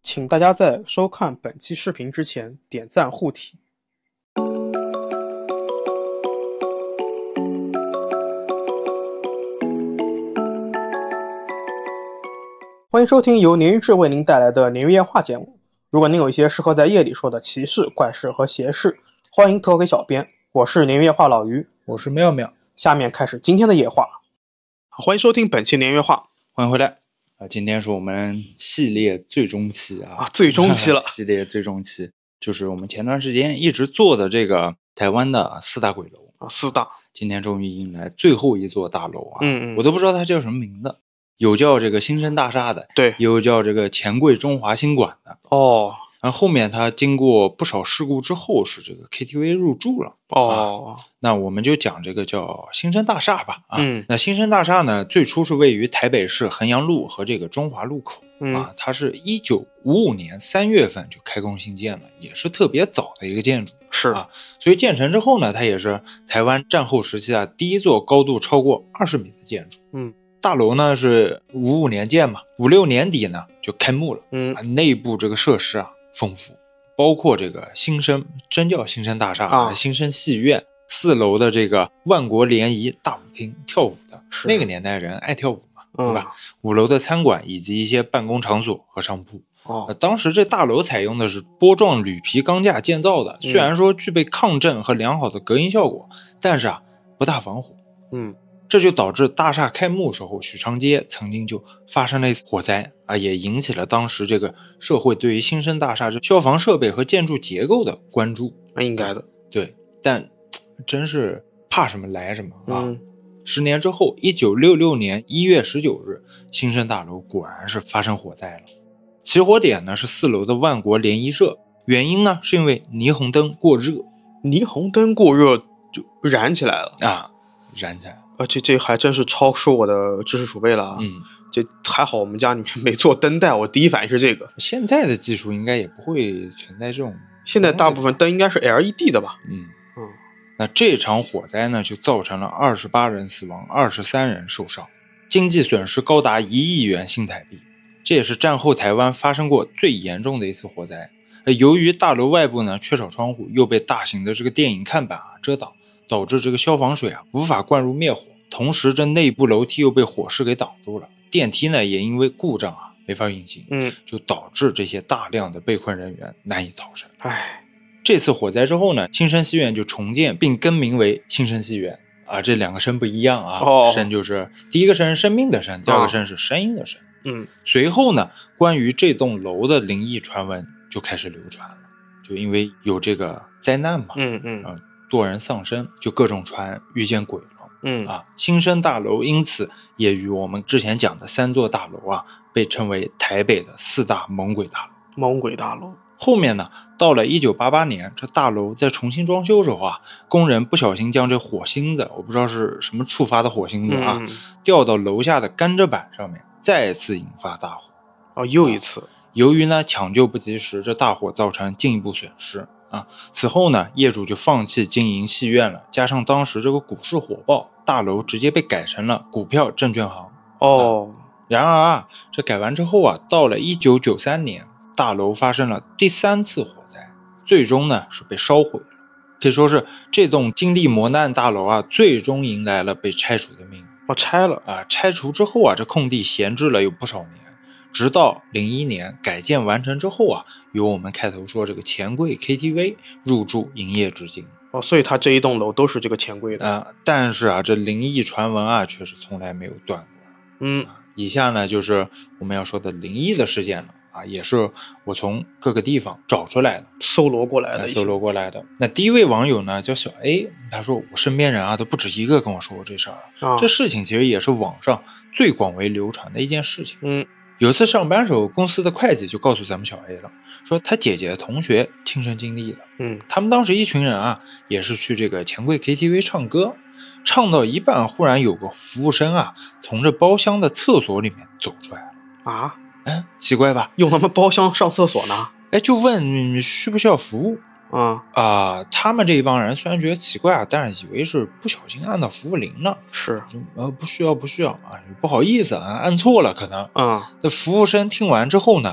请大家在收看本期视频之前点赞护体。欢迎收听由鲶鱼志为您带来的鲶鱼夜话节目。如果您有一些适合在夜里说的奇事、怪事和邪事，欢迎投给小编。我是鲶鱼夜话老于， 我是妙妙。 下面开始今天的夜话。欢迎收听本期鲶鱼夜话， 欢迎回来。今天是我们系列最终期最终期了。 系列最终期就是我们前段时间一直做的这个台湾的四大鬼楼四大， 今天终于迎来最后一座大楼我都不知道它叫什么名字，有叫这个新生大厦的， 对， 有叫这个钱柜中华新馆的然后后面它经过不少事故之后是这个 KTV 入驻了那我们就讲这个叫新生大厦吧那新生大厦呢，最初是位于台北市衡阳路和这个中华路口它是1955年3月份就开工兴建了，也是特别早的一个建筑， 是所以建成之后呢，它也是台湾战后时期第一座高度超过20米的建筑。大楼呢是55年建嘛，56年底呢就开幕了。内部这个设施丰富，包括这个新生，真叫新生大厦新生戏院，4楼的这个万国联谊大舞厅，跳舞的，那个年代人爱跳舞嘛，对吧？5楼的餐馆以及一些办公场所和商铺。当时这大楼采用的是波状铝皮钢架建造的，虽然说具备抗震和良好的隔音效果，但是不大防火。这就导致大厦开幕时候，许昌街曾经就发生了火灾也引起了当时这个社会对于新生大厦这消防设备和建筑结构的关注。 应该的， 对，但真是怕什么来什么10年之后，1966年1月19日，新生大楼果然是发生火灾了。起火点呢是4楼的万国联谊社，原因呢是因为霓虹灯过热。 霓虹灯过热就燃起来了燃起来了。 这还真是超出我的知识储备了这还好我们家里面没做灯带，我第一反应是这个。 现在的技术应该也不会存在这种， 现在大部分灯应该是 LED 的吧。 那这场火灾呢就造成了28人死亡，23人受伤，经济损失高达1亿元新台币。这也是战后台湾发生过最严重的一次火灾。由于大楼外部呢缺少窗户，又被大型的这个电影看板遮挡，导致这个消防水无法灌入灭火，同时这内部楼梯又被火势给挡住了，电梯呢也因为故障没法运行就导致这些大量的被困人员难以逃生。这次火灾之后呢，新生戏院就重建并更名为新生戏院这两个声不一样声就是第一个声生命的声，第二个声是声音的声随后呢，关于这栋楼的灵异传闻就开始流传了，就因为有这个灾难嘛多人丧生，就各种传遇见鬼了新生大楼因此也与我们之前讲的3座大楼被称为台北的4大猛鬼大楼。 猛鬼大楼后面呢，到了1988年，这大楼在重新装修时候工人不小心将这火星子，我不知道是什么触发的火星子掉到楼下的甘蔗板上面，再次引发大火又一次。 由于呢抢救不及时，这大火造成进一步损失此后呢，业主就放弃经营戏院了，加上当时这个股市火爆，大楼直接被改成了股票证券行然而这改完之后到了1993年，大楼发生了第3次火灾，最终呢是被烧毁了。可以说是这栋经历磨难大楼最终迎来了被拆除的命运。 拆了拆除之后这空地闲置了有不少年，直到01年改建完成之后由我们开头说这个钱柜 KTV 入驻营业至今所以它这一栋楼都是这个钱柜的但是这灵异传闻却是从来没有断过以下呢就是我们要说的灵异的事件了也是我从各个地方找出来的， 搜罗过来的。 那第一位网友呢叫小 A， 他说我身边人都不止一个跟我说过这事儿这事情其实也是网上最广为流传的一件事情有一次上班时候，公司的会计就告诉咱们小 A 了，说他姐姐的同学亲身经历的他们当时一群人也是去这个钱柜 KTV 唱歌，唱到一半忽然有个服务生从这包厢的厕所里面走出来了奇怪吧？ 用他们包厢上厕所呢就问你需不需要服务他们这一帮人虽然觉得奇怪但是以为是不小心按到服务铃了， 是不需要不好意思按错了可能这服务生听完之后呢，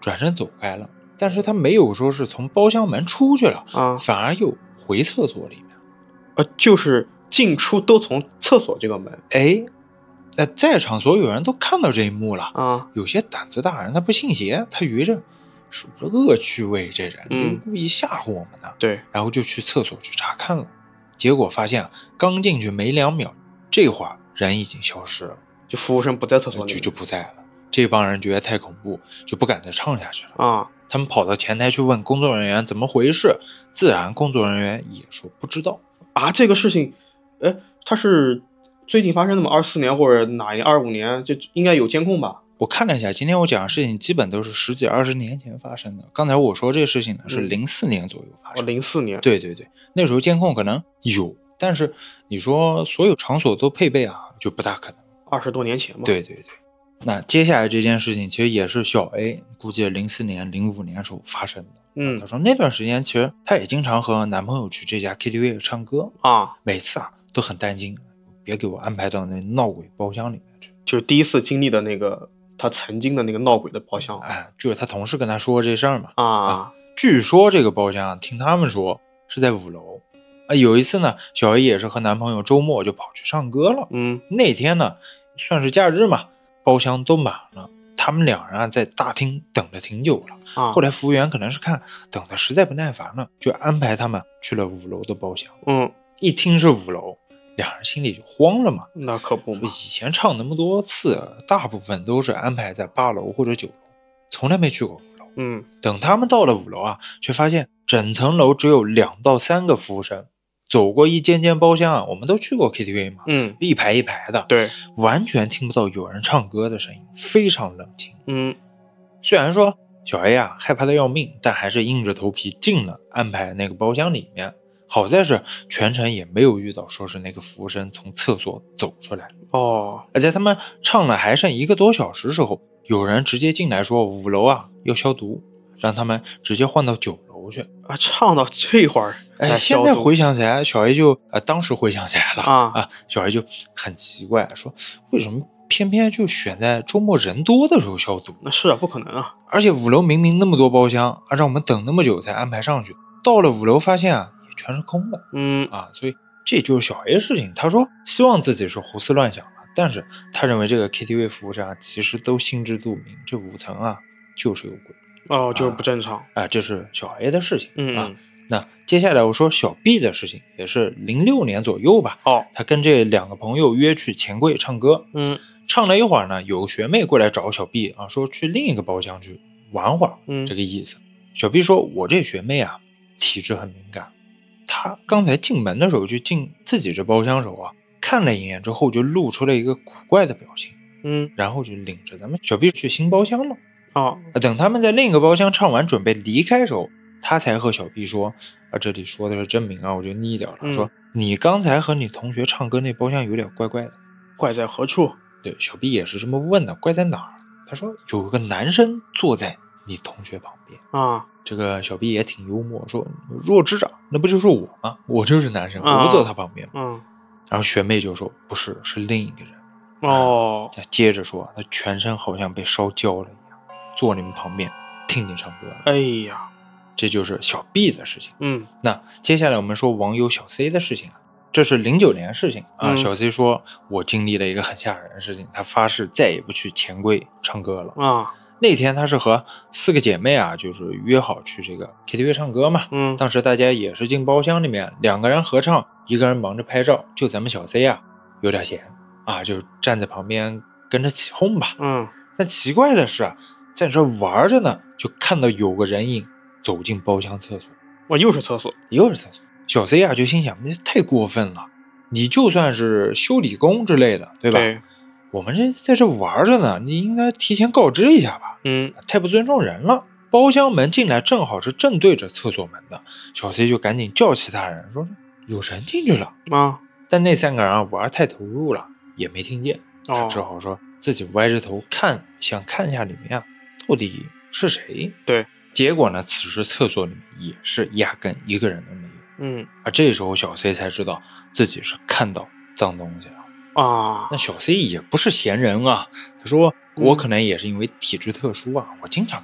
转身走开了，但是他没有说是从包厢门出去了啊， 反而又回厕所里面， 就是进出都从厕所这个门。 哎，在场所有人都看到这一幕了啊， 有些胆子大人他不信邪，他以为这是不是恶趣味，这人就故意吓唬我们呢。 对， 然后就去厕所去查看了，结果发现刚进去没2秒，这会儿人已经消失了， 就服务生不在厕所里， 就不在了。这帮人觉得太恐怖，就不敢再唱下去了啊。 他们跑到前台去问工作人员怎么回事，自然工作人员也说不知道啊。这个事情，它是最近发生的吗？24年或者哪年？25年，这应该有监控吧？ 我看了一下，今天我讲的事情基本都是10几20年前发生的。刚才我说这个事情呢，是04年左右发生的。 04年。 对，那时候监控可能有，但是你说所有场所都配备啊，就不大可能。 20多年前嘛。 对。那接下来这件事情其实也是小 A 估计04年05年时候发生的。他说那段时间其实他也经常和男朋友去这家 KTV 唱歌啊， 每次都很担心，别给我安排到那闹鬼包厢里面去。 就是第一次经历的那个他曾经的那个闹鬼的包厢。 就是他同事跟他说这事儿嘛。 据说这个包厢听他们说是在5楼。有一次呢，小 A 也是和男朋友周末就跑去唱歌了。那天呢算是假日嘛，包厢都满了，他们两人在大厅等了挺久了。后来服务员可能是看等的实在不耐烦了，就安排他们去了5楼的包厢。一听是5楼，两人心里就慌了嘛。 那可不嘛， 以前唱那么多次，大部分都是安排在8楼或者9楼，从来没去过5楼。等他们到了5楼啊，却发现整层楼只有2到3个服务生。走过一间包厢啊，我们都去过 KTV 嘛，一排一排的， 对， 完全听不到有人唱歌的声音，非常冷清。虽然说小 A 啊害怕的要命，但还是硬着头皮进了安排那个包厢里面。好在是全程也没有遇到说是那个服务生从厕所走出来。而在他们唱了还剩1个多小时时候，有人直接进来说5楼啊要消毒，让他们直接换到9楼去。 唱到这会儿， 现在回想起来，小 A 就当时回想起来了小 A 就很奇怪，说为什么偏偏就选在周末人多的时候消毒？ 那是啊，不可能啊！ 而且5楼明明那么多包厢，让我们等那么久才安排上去，到了5楼发现啊也全是空的。所以这就是小 A 的事情。他说希望自己是胡思乱想了，但是他认为这个 KTV 服务生啊其实都心知肚明，这5层啊就是有鬼。 就是不正常这是小 A 的事情。那接下来我说小 B 的事情，也是06年左右吧。他跟这2个朋友约去钱柜唱歌。唱了一会儿呢，有个学妹过来找小 B 说去另一个包厢去玩会儿。这个意思。小 B 说我这学妹啊体质很敏感，她刚才进门的时候就进自己这包厢时候看了一眼之后就露出了一个古怪的表情。然后就领着咱们小 B 去新包厢了。等他们在另一个包厢唱完准备离开时候，他才和小 B 说这里说的是真名我就腻掉了。说你刚才和你同学唱歌那包厢有点怪怪的。 怪在何处？ 对，小 B 也是这么问的，怪在哪儿？他说有个男生坐在你同学旁边。这个小 B 也挺幽默，说弱智那不就是我吗？我就是男生，我不坐他旁边。然后学妹就说不是，是另一个人。接着说他全身好像被烧焦了一样，坐你们旁边听你唱歌了。这就是小 B 的事情。那接下来我们说网友小 C 的事情这是09年事情小 C 说我经历了一个很吓人的事情，他发誓再也不去钱柜唱歌了。那天他是和4个姐妹就是约好去这个 KTV 唱歌嘛。当时大家也是进包厢里面，2个人合唱，1个人忙着拍照，就咱们小 C 有点闲就站在旁边跟着起哄吧。但奇怪的是在这玩着呢，就看到有个人影走进包厢厕所。 又是厕所。 小 C 就心想这太过分了，你就算是修理工之类的对吧？我们这在这玩着呢，你应该提前告知一下吧。太不尊重人了。包厢门进来正好是正对着厕所门的，小 C 就赶紧叫其他人说有人进去了。但那3个人玩太投入了，也没听见。他只好说自己歪着头想看一下里面到底是谁。结果呢，此时厕所里面也是压根1个人都没有。这时候小 C 才知道自己是看到脏东西了。那小 C 也不是闲人他说我可能也是因为体质特殊我经常看到。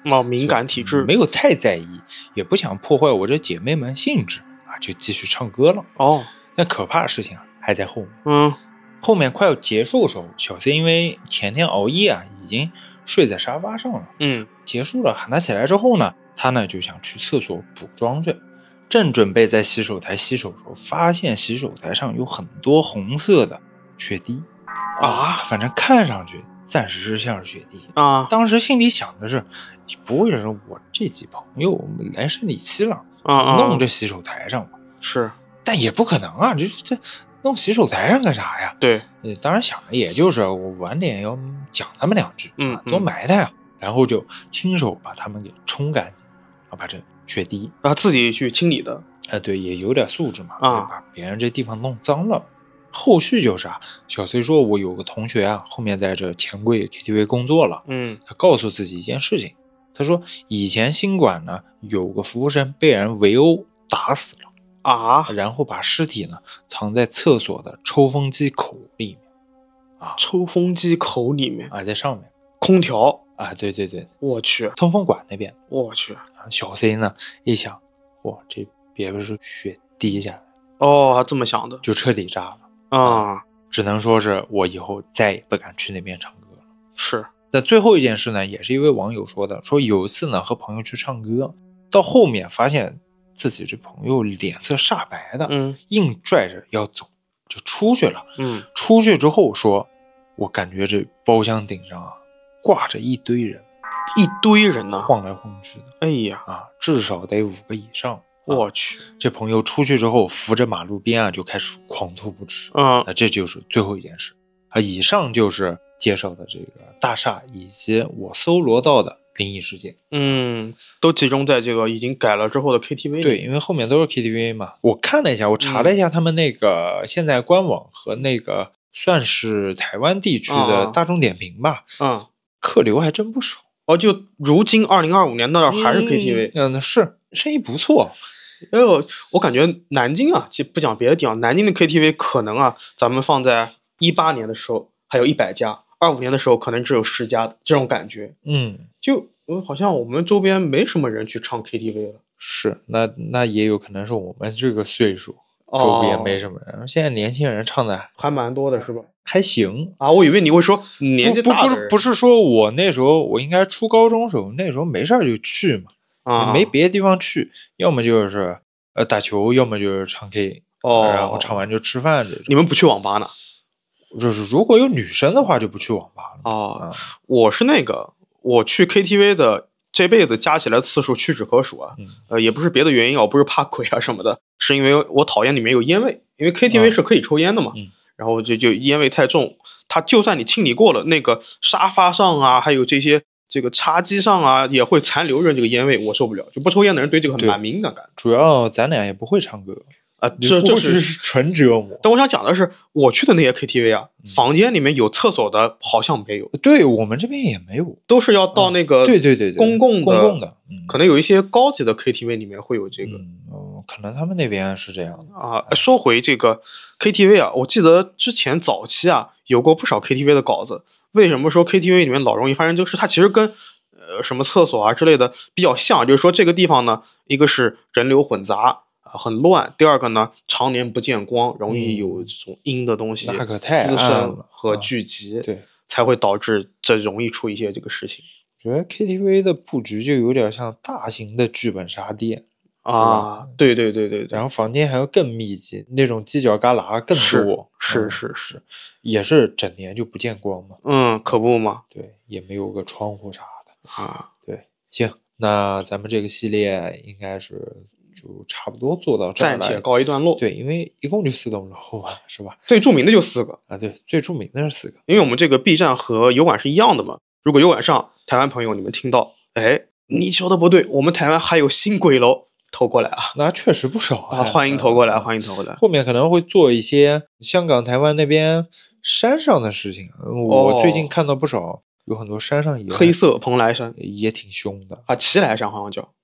敏感体质， 没有太在意，也不想破坏我这姐妹们兴致啊，就继续唱歌了。但可怕的事情还在后面。后面快要结束的时候，小 C 因为前天熬夜已经睡在沙发上了。结束了，喊他起来之后呢，他呢就想去厕所补妆去，正准备在洗手台洗手的时候，发现洗手台上有很多红色的血滴反正看上去暂时是像是血滴当时心里想的是，不会是我这几朋友来生理期了弄这洗手台上吧？ 是， 但也不可能啊，这弄洗手台上干啥呀？ 对， 当然想的也就是我晚点要讲他们2句多埋汰然后就亲手把他们给冲干净把这血滴自己去清理的对，也有点素质嘛把别人这地方弄脏了。后续就是小 C 说我有个同学后面在这钱柜 KTV 工作了他告诉自己一件事情，他说以前新馆呢有个服务生被人围殴打死了然后把尸体呢藏在厕所的抽风机口里面抽风机口里面在上面空调对， 我去， 通风管那边我去小 C 呢一想，这别不是血滴下来他这么想的， 就彻底炸了只能说是我以后再也不敢去那边唱歌了。 是， 但最后一件事呢也是一位网友说的，说有一次呢和朋友去唱歌，到后面发现自己这朋友脸色煞白的硬拽着要走就出去了出去之后说，我感觉这包厢顶上挂着一堆人呢晃来晃去的， 哎呀至少得5个以上我去， 这朋友出去之后扶着马路边就开始狂吐不止这就是最后一件事以上就是介绍的这个大厦以及我搜罗到的灵异事件都集中在这个已经改了之后的 KTV 对，因为后面都是 KTV 嘛。我看了一下，我查了一下他们那个现在官网和那个算是台湾地区的大众点评吧客流还真不少就如今2025年那还是 KTV 是生意不错。 我感觉南京其实不讲别的地方，南京的 KTV 可能咱们放在18年的时候还有100家，25年的时候可能只有10家的这种感觉就好像我们周边没什么人去唱 KTV 了。 是，那也有可能是我们这个岁数周边没什么人现在年轻人唱的还蛮多的是吧？ 还行我以为你会说年纪大的人不是说我那时候我应该初高中的时候，那时候没事就去嘛没别的地方去，要么就是打球，要么就是唱 K 然后唱完就吃饭这种。 你们不去网吧呢？ 就是如果有女生的话就不去网吧了我是我去 KTV 的这辈子加起来次数屈指可数也不是别的原因我不是怕鬼什么的，是因为我讨厌里面有烟味，因为 KTV 是可以抽烟的嘛然后就烟味太重，它就算你清理过了，那个沙发上还有这个茶几上也会残留着这个烟味，我受不了。就不抽烟的人对这个很蛮敏感。 主要咱俩也不会唱歌这是纯折磨。 但我想讲的是，我去的那些 KTV 房间里面有厕所的好像没有。 对，我们这边也没有， 都是要到那个对公共的可能有一些高级的 KTV 里面会有这个可能他们那边是这样的说回这个 KTV 我记得之前早期有过不少 KTV 的稿子。为什么说 KTV 里面老容易发生这个事？它其实跟什么厕所之类的比较像，就是说这个地方呢，一个是人流混杂很乱，第二个呢常年不见光，容易有这种阴的东西滋生和聚集对， 才会导致这容易出一些这个事情。 我觉得 KTV 的布局就有点像大型的剧本杀店对， 然后房间还要更密集，那种犄角旮旯更多是也是整年就不见光嘛可不嘛， 对，也没有个窗户啥的对，行，那咱们这个系列应该是就差不多做到这儿了， 暂且告一段落。 对，因为一共就4栋楼嘛，是吧？ 最著名的就4个对，最著名的是4个， 因为我们这个 B 站和油管是一样的嘛。如果油管上台湾朋友你们听到，你说的不对，我们台湾还有新鬼楼，投过来那确实不少欢迎投过来，欢迎投过来。 后面可能会做一些香港、台湾那边山上的事情，我最近看到不少，有很多山上也黑色蓬莱山也挺凶的奇莱山好像叫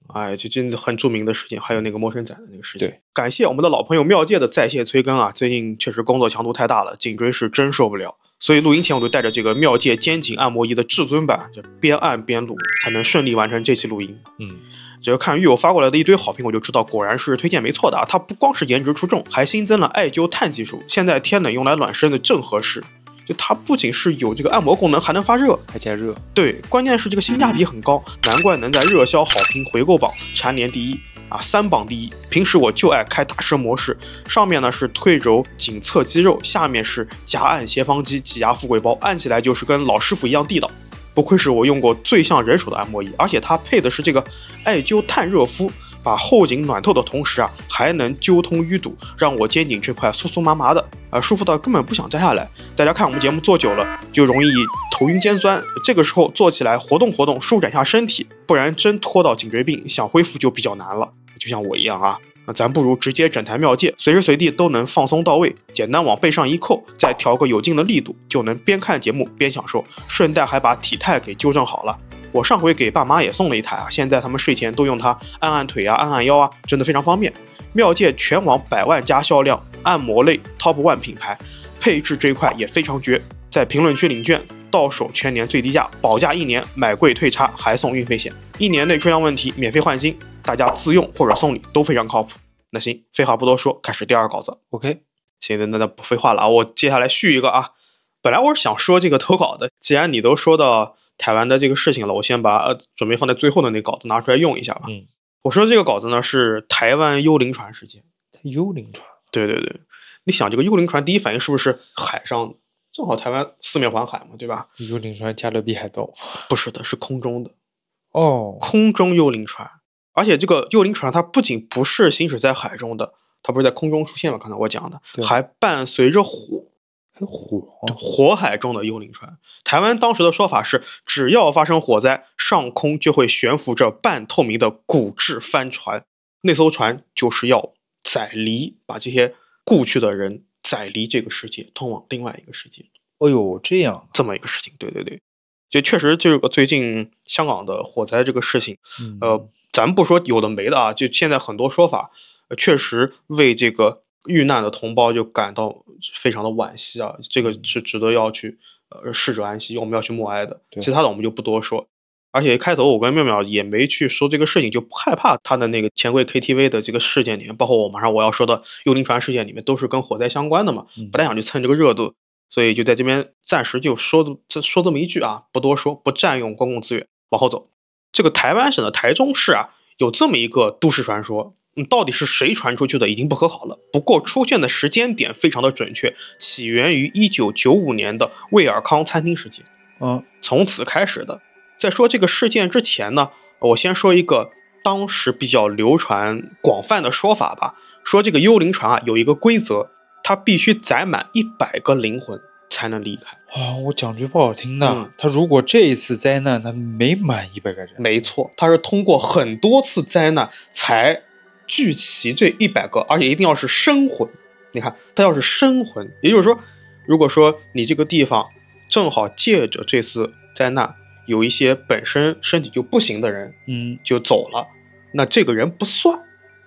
哎，就真的很著名的事情，还有那个陌生仔的那个事情。 对， 感谢我们的老朋友妙界的在线催更啊，最近确实工作强度太大了，颈椎是真受不了。所以录音前我就带着这个妙界肩颈按摩仪的至尊版，就边按边录，才能顺利完成这期录音。这个看狱友发过来的一堆好评，我就知道果然是推荐没错的啊！它不光是颜值出众，还新增了艾灸碳技术，现在天冷用来暖身的正合适。就它不仅是有这个按摩功能，还能发热， 还加热。 对，关键是这个性价比很高，难怪能在热销好评回购榜蝉联第一啊，3榜第一。平时我就爱开大师模式，上面呢是推揉颈侧肌肉，下面是夹按斜方肌挤压富贵包，按起来就是跟老师傅一样地道。不愧是我用过最像人手的按摩仪，而且它配的是这个艾灸碳热敷，把后颈暖透的同时啊，还能揪通淤堵，让我肩颈这块酥酥麻麻的舒服到根本不想摘下来。大家看我们节目做久了，就容易头晕肩酸，这个时候做起来活动活动，舒展下身体，不然真拖到颈椎病，想恢复就比较难了。就像我一样啊。咱不如直接整台妙界，随时随地都能放松到位，简单往背上一扣，再调个有劲的力度，就能边看节目边享受，顺带还把体态给纠正好了。我上回给爸妈也送了一台啊，现在他们睡前都用它按按腿啊，按按腰啊，真的非常方便。妙界全网100万加销量按摩类 Top 1品牌，配置这一块也非常绝，在评论区领券，到手全年最低价，保价1年，买贵退差还送运费险，1年内出现问题免费换新，大家自用或者送礼都非常靠谱。那行，废话不多说，开始第2稿子。 OK， 行的，那不废话了啊，我接下来续一个啊。本来我是想说这个投稿的，既然你都说到台湾的这个事情了，我先把准备放在最后的那稿子拿出来用一下吧。我说这个稿子呢是台湾幽灵船事件。 幽灵船？ 对对对，你想这个幽灵船第一反应是不是海上？正好台湾四面环海嘛，对吧？ 幽灵船加勒比海盗？ 不是的，是空中的。 哦， 空中幽灵船。而且这个幽灵船它不仅不是行驶在海中的，它不是在空中出现吗？刚才我讲的，还伴随着火。 还火海中的幽灵船。台湾当时的说法是，只要发生火灾，上空就会悬浮着半透明的骨质帆船，那艘船就是要载离，把这些故去的人载离这个世界，通往另外一个世界。 哦呦，这么一个事情。对对对，就确实这个最近香港的火灾这个事情，咱不说有的没的啊，就现在很多说法，确实为这个遇难的同胞就感到非常的惋惜啊，这个是值得要去逝者安息，我们要去默哀的。其他的我们就不多说。而且开头我跟妙妙也没去说这个事情，就不害怕他的那个钱柜 KTV 的这个事件里面，包括我马上我要说的幽灵船事件里面，都是跟火灾相关的嘛，不太想去蹭这个热度，所以就在这边暂时就说这么一句啊，不多说，不占用公共资源，往后走。这个台湾省的台中市啊，有这么一个都市传说，到底是谁传出去的已经不可考了。不过出现的时间点非常的准确，起源于1995年的威尔康餐厅事件。从此开始的。在说这个事件之前呢，我先说一个当时比较流传广泛的说法吧，说这个幽灵船啊有一个规则，它必须载满100个灵魂才能离开。 我讲句不好听的，他如果这一次灾难他没满100个人， 没错，他是通过很多次灾难才聚齐这100个，而且一定要是生魂。你看，他要是生魂，也就是说，如果说你这个地方正好借着这次灾难，有一些本身身体就不行的人，就走了，那这个人不算。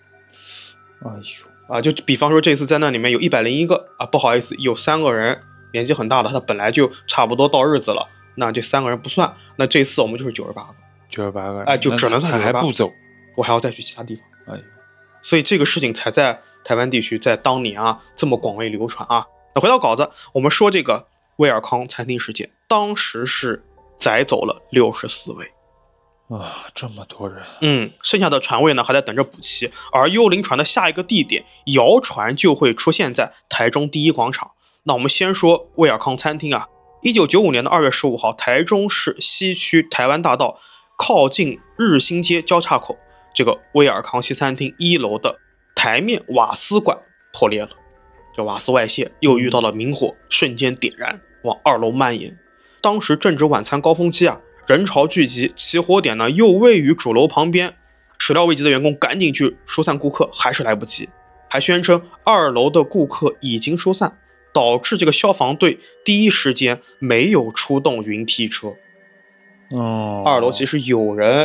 就比方说这次灾难里面有101个啊，不好意思，有3个人年纪很大了，他本来就差不多到日子了，那这3个人不算，那这次我们就是98个，哎，就只能算98个， 还不走， 我还要再去其他地方。所以这个事情才在台湾地区在当年啊这么广为流传啊。那回到稿子，我们说这个威尔康餐厅事件，当时是载走了64位。 这么多人。 剩下的船位呢还在等着补齐，而幽灵船的下一个地点谣传就会出现在台中第一广场。那我们先说威尔康餐厅啊，1995年的2月15号，台中市西区台湾大道靠近日新街交叉口，这个威尔康西餐厅1楼的台面瓦斯管破裂了，这瓦斯外泄，又遇到了明火，瞬间点燃，往2楼蔓延。当时正值晚餐高峰期啊，人潮聚集，起火点呢又位于主楼旁边，始料未及的员工赶紧去疏散顾客，还是来不及，还宣称2楼的顾客已经疏散，导致这个消防队第一时间没有出动云梯车。2楼其实有人，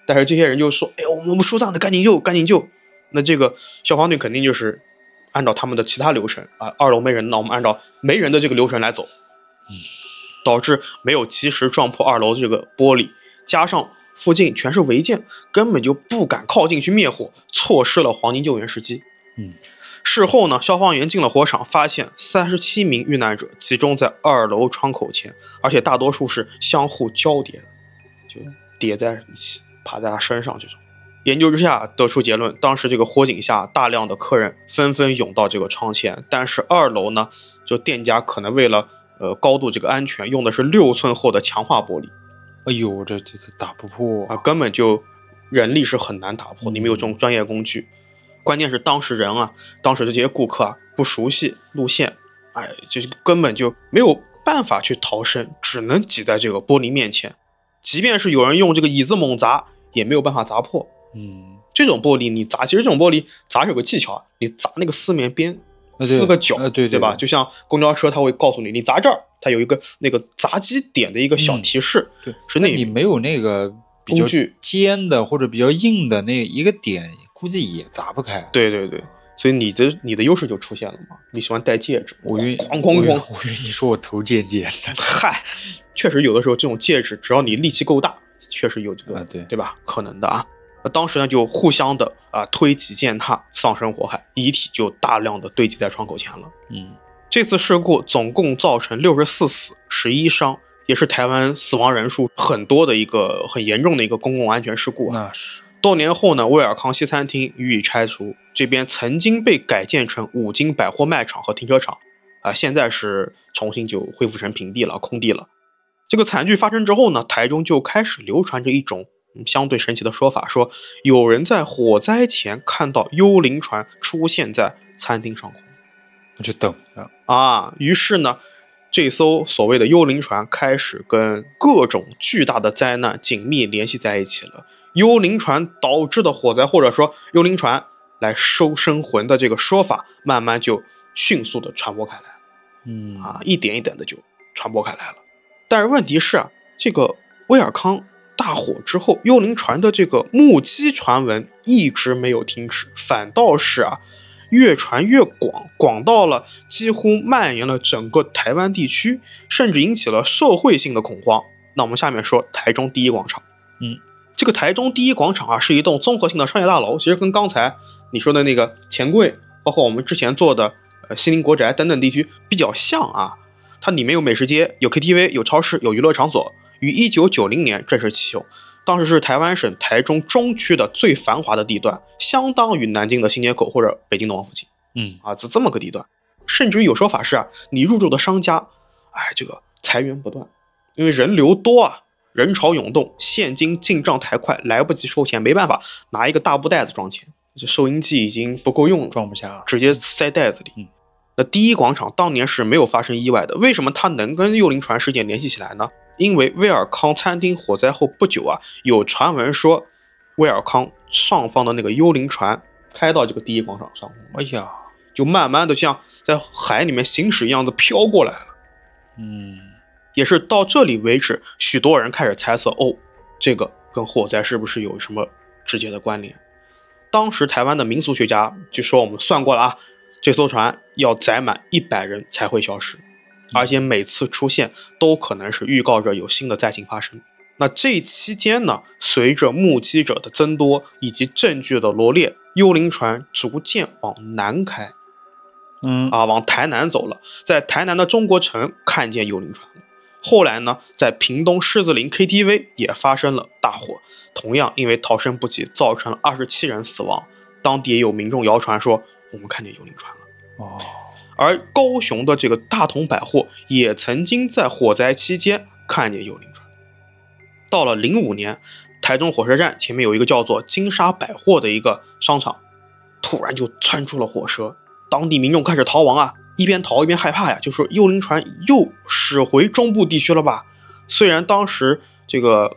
但是这些人就说，哎，我们疏散的，赶紧救，赶紧救。那这个消防队肯定就是按照他们的其他流程啊，2楼没人，那我们按照没人的这个流程来走，导致没有及时撞破2楼这个玻璃，加上附近全是违建，根本就不敢靠近去灭火，错失了黄金救援时机。事后呢，消防员进了火场，发现37名遇难者集中在2楼窗口前，而且大多数是相互交叠的，就叠在一起，趴在他身上这种。研究之下得出结论，当时这个火警下，大量的客人纷纷涌到这个窗前，但是2楼呢，就店家可能为了高度这个安全，用的是6寸厚的强化玻璃。 哎呦，这打不破啊，根本就人力是很难打破，你没有这种专业工具。关键是当时的这些顾客啊不熟悉路线，哎，就根本就没有办法去逃生，只能挤在这个玻璃面前。即便是有人用这个椅子猛砸，也没有办法砸破。这种玻璃你砸，其实这种玻璃砸有个技巧，你砸那个四面边4个角，对吧？就像公交车，它会告诉你，你砸这儿，它有一个那个砸击点的一个小提示。 对， 是那你没有那个比较尖的或者比较硬的那一个点，估计也砸不开。 对，所以你的优势就出现了嘛。你喜欢戴戒指， 我以为你说我头尖尖的。 嗨，确实有的时候这种戒指，只要你力气够大，确实有这个，对吧？可能的啊。当时呢就互相的推挤践踏，丧生火海，遗体就大量的堆积在窗口前了。这次事故总共造成64死11伤，也是台湾死亡人数很多的一个很严重的一个公共安全事故啊。 那是。 多年后呢，威尔康西餐厅予以拆除，这边曾经被改建成五金百货卖场和停车场现在是重新就恢复成平地了，空地了。这个惨剧发生之后呢，台中就开始流传着一种相对神奇的说法，说有人在火灾前看到幽灵船出现在餐厅上空， 那就等着于是呢，这艘所谓的幽灵船开始跟各种巨大的灾难紧密联系在一起了。幽灵船导致的火灾，或者说幽灵船来收生魂的这个说法，慢慢就迅速的传播开来，一点一点的就传播开来了。但是问题是这个威尔康大火之后，幽灵船的这个目击传闻一直没有停止，反倒是越传越广，广到了几乎蔓延了整个台湾地区，甚至引起了社会性的恐慌。那我们下面说台中第一广场。这个台中第一广场是一栋综合性的商业大楼，其实跟刚才你说的那个钱柜，包括我们之前做的西宁国宅等等地区比较像它里面有美食街，有 KTV， 有超市，有娱乐场所，于1990年正式启用。当时是台湾省台中中区的最繁华的地段，相当于南京的新街口或者北京的王府井。这么个地段，甚至于有说法是你入驻的商家，这个财源不断，因为人流多人潮涌动，现金进账太快，来不及收钱，没办法拿一个大布袋子装钱，这收银机已经不够用了， 装不下， 直接塞袋子里。那第一广场当年是没有发生意外的，为什么它能跟幽灵船事件联系起来呢？因为威尔康餐厅火灾后不久有传闻说威尔康上方的那个幽灵船开到这个第一广场上，就慢慢的像在海里面行驶一样的飘过来了。也是到这里为止，许多人开始猜测这个跟火灾是不是有什么直接的关联。当时台湾的民俗学家就说，我们算过了这艘船要载满100人才会消失，而且每次出现都可能是预告着有新的灾情发生。那这期间呢，随着目击者的增多以及证据的罗列，幽灵船逐渐往南开，往台南走了，在台南的中国城看见幽灵船了。后来呢，在屏东狮子林 KTV 也发生了大火，同样因为逃生不及，造成了27人死亡。当地也有民众谣传说，我们看见幽灵船了。而高雄的这个大同百货也曾经在火灾期间看见幽灵船。到了05年，台中火车站前面有一个叫做金沙百货的一个商场，突然就窜出了火舌，当地民众开始逃亡一边逃一边害怕就说幽灵船又驶回中部地区了吧。虽然当时这个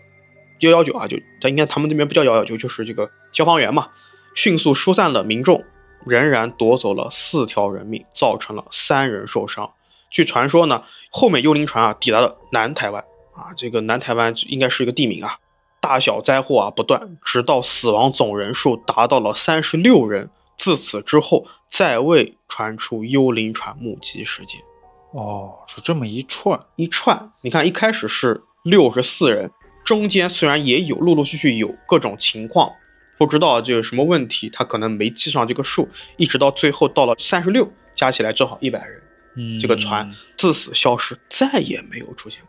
119就应该他们那边不叫119，就是这个消防员嘛，迅速疏散了民众，仍然夺走了4条人命，造成了3人受伤。据传说呢，后面幽灵船抵达了南台湾这个南台湾应该是一个地名大小灾祸不断，直到死亡总人数达到了36人。自此之后，再未传出幽灵船目击事件。 就这么一串， 你看一开始是64人，中间虽然也有陆陆续续有各种情况，不知道这有什么问题，他可能没记上这个数，一直到最后到了36，加起来正好100人。这个船自此消失，再也没有出现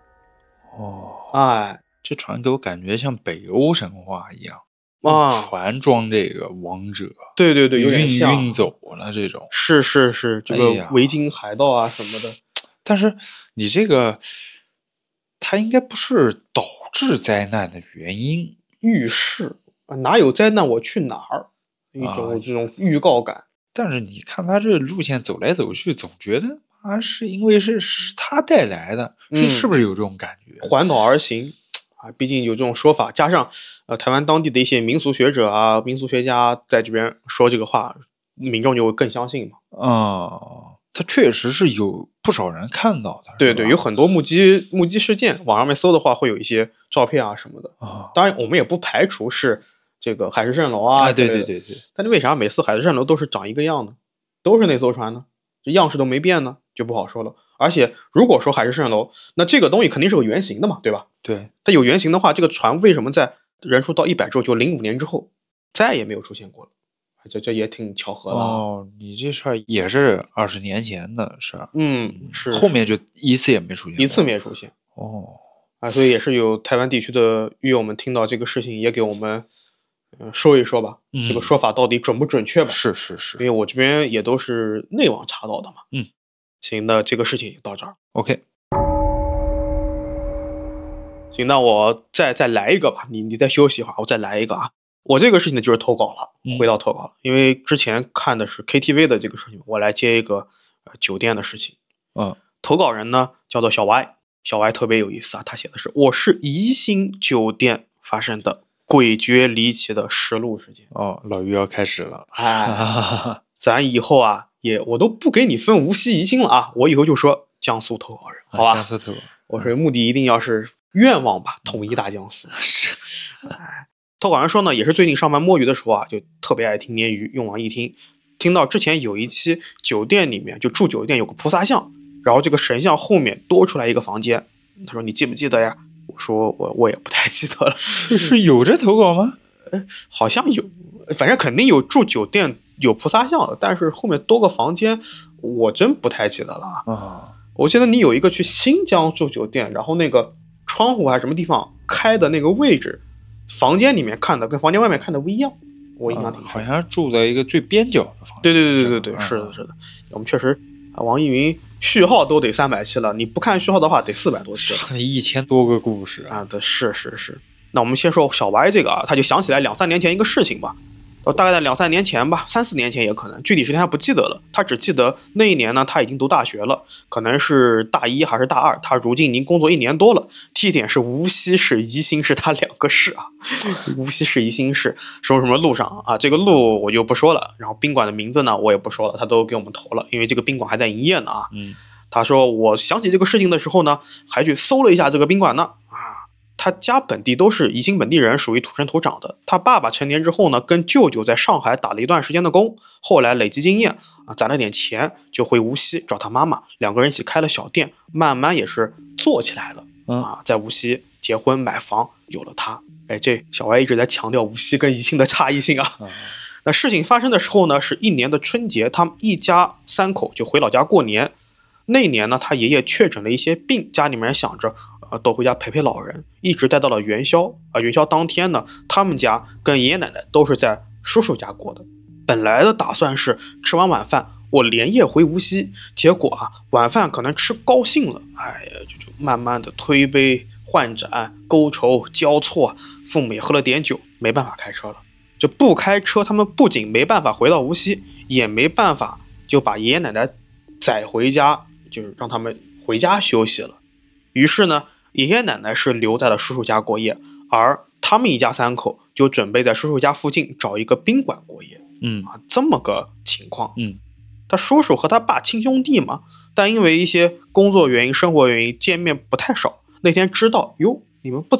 过。 这船给我感觉像北欧神话一样船装这个王者， 对，有点像运走了这种。 是，这个维京海盗啊什么的。 但是你这个，它应该不是导致灾难的原因， 预示哪有灾难我去哪儿，一种这种预告感。 但是你看他这路线走来走去，总觉得是因为是他带来的，是不是有这种感觉？ 环岛而行毕竟有这种说法，加上台湾当地的一些民俗学者啊、民俗学家在这边说这个话，民众就会更相信嘛。 他确实是有不少人看到的。 对，有很多目击事件，网上面搜的话会有一些照片啊什么的。当然我们也不排除是这个海市蜃楼啊。 对。 但是为啥每次海市蜃楼都是长一个样呢？都是那艘船呢？这样式都没变呢，就不好说了。而且如果说海市蜃楼，那这个东西肯定是有原型的嘛，对吧？ 对， 它有原型的话，这个船为什么在人数到100之后，就05年之后再也没有出现过了？这也挺巧合的。 你这事儿也是20年前的事儿。 是后面就一次也没出现， 一次没出现。所以也是有台湾地区的狱友们听到这个事情，也给我们说一说吧。这个说法到底准不准确吧？ 是， 因为我这边也都是内网查到的嘛。行，那这个事情就到这儿。 OK。 行，那我再来一个吧。你再休息一会儿，我再来一个啊。我这个事情呢就是投稿了，回到投稿了。因为之前看的是 KTV 的这个事情，我来接一个酒店的事情。投稿人呢叫做小 Y， 小 Y 特别有意思啊，他写的是我是宜兴酒店发生的诡谲离奇的实录事件。 老于要开始了。 咱以后啊我都不给你分无锡宜兴了啊，我以后就说江苏投稿人，好吧？ 江苏投稿， 我说目的一定要是愿望吧，统一大江苏。投稿人说呢，也是最近上班摸鱼的时候啊，就特别爱听鲶鱼，用网易听，听到之前有一期酒店里面就住酒店有个菩萨像，然后这个神像后面多出来一个房间。他说你记不记得呀？我说我也不太记得了。 是有这投稿吗？ 好像有，反正肯定有住酒店有菩萨像的，但是后面多个房间我真不太记得了我记得你有一个去新疆住酒店，然后那个窗户还是什么地方开的那个位置，房间里面看的跟房间外面看的不一样，我印象挺深。 好像住在一个最边角的房间。 对，是的。我们确实网易云序号都得300期了，你不看序号的话得400多期了 ，1000多个故事对，是。那我们先说小白这个他就想起来2-3年前一个事情吧。大概在2-3年前吧，3-4年前也可能，具体时间他不记得了。他只记得那一年呢，他已经读大学了，可能是大1还是大2。他如今已经工作1年多了。地点是无锡市、宜兴市，他2个市啊。无锡市、宜兴市，什么路上啊？这个路我就不说了。然后宾馆的名字呢，我也不说了，他都给我们投了，因为这个宾馆还在营业呢他说我想起这个事情的时候呢，还去搜了一下这个宾馆呢他家本地都是宜兴本地人，属于土生土长的。他爸爸成年之后呢，跟舅舅在上海打了一段时间的工，后来累积经验攒了点钱，就回无锡找他妈妈，2个人一起开了小店，慢慢也是做起来了在无锡结婚买房，有了他。这小歪一直在强调无锡跟宜兴的差异性那事情发生的时候呢，是一年的春节，他们一家3口就回老家过年。那年呢，他爷爷确诊了一些病，家里面人想着都回家陪陪老人，一直待到了元宵元宵当天呢，他们家跟爷爷奶奶都是在叔叔家过的。本来的打算是吃完晚饭我连夜回无锡，结果晚饭可能吃高兴了，就慢慢的推杯换盏，勾筹交错，父母也喝了点酒，没办法开车了。就不开车，他们不仅没办法回到无锡，也没办法就把爷爷奶奶载回家，就是让他们回家休息了。于是呢，爷爷奶奶是留在了叔叔家过夜，而他们一家3口就准备在叔叔家附近找一个宾馆过夜。这么个情况。他叔叔和他爸亲兄弟嘛，但因为一些工作原因、生活原因，见面不太少。那天知道你们不走了，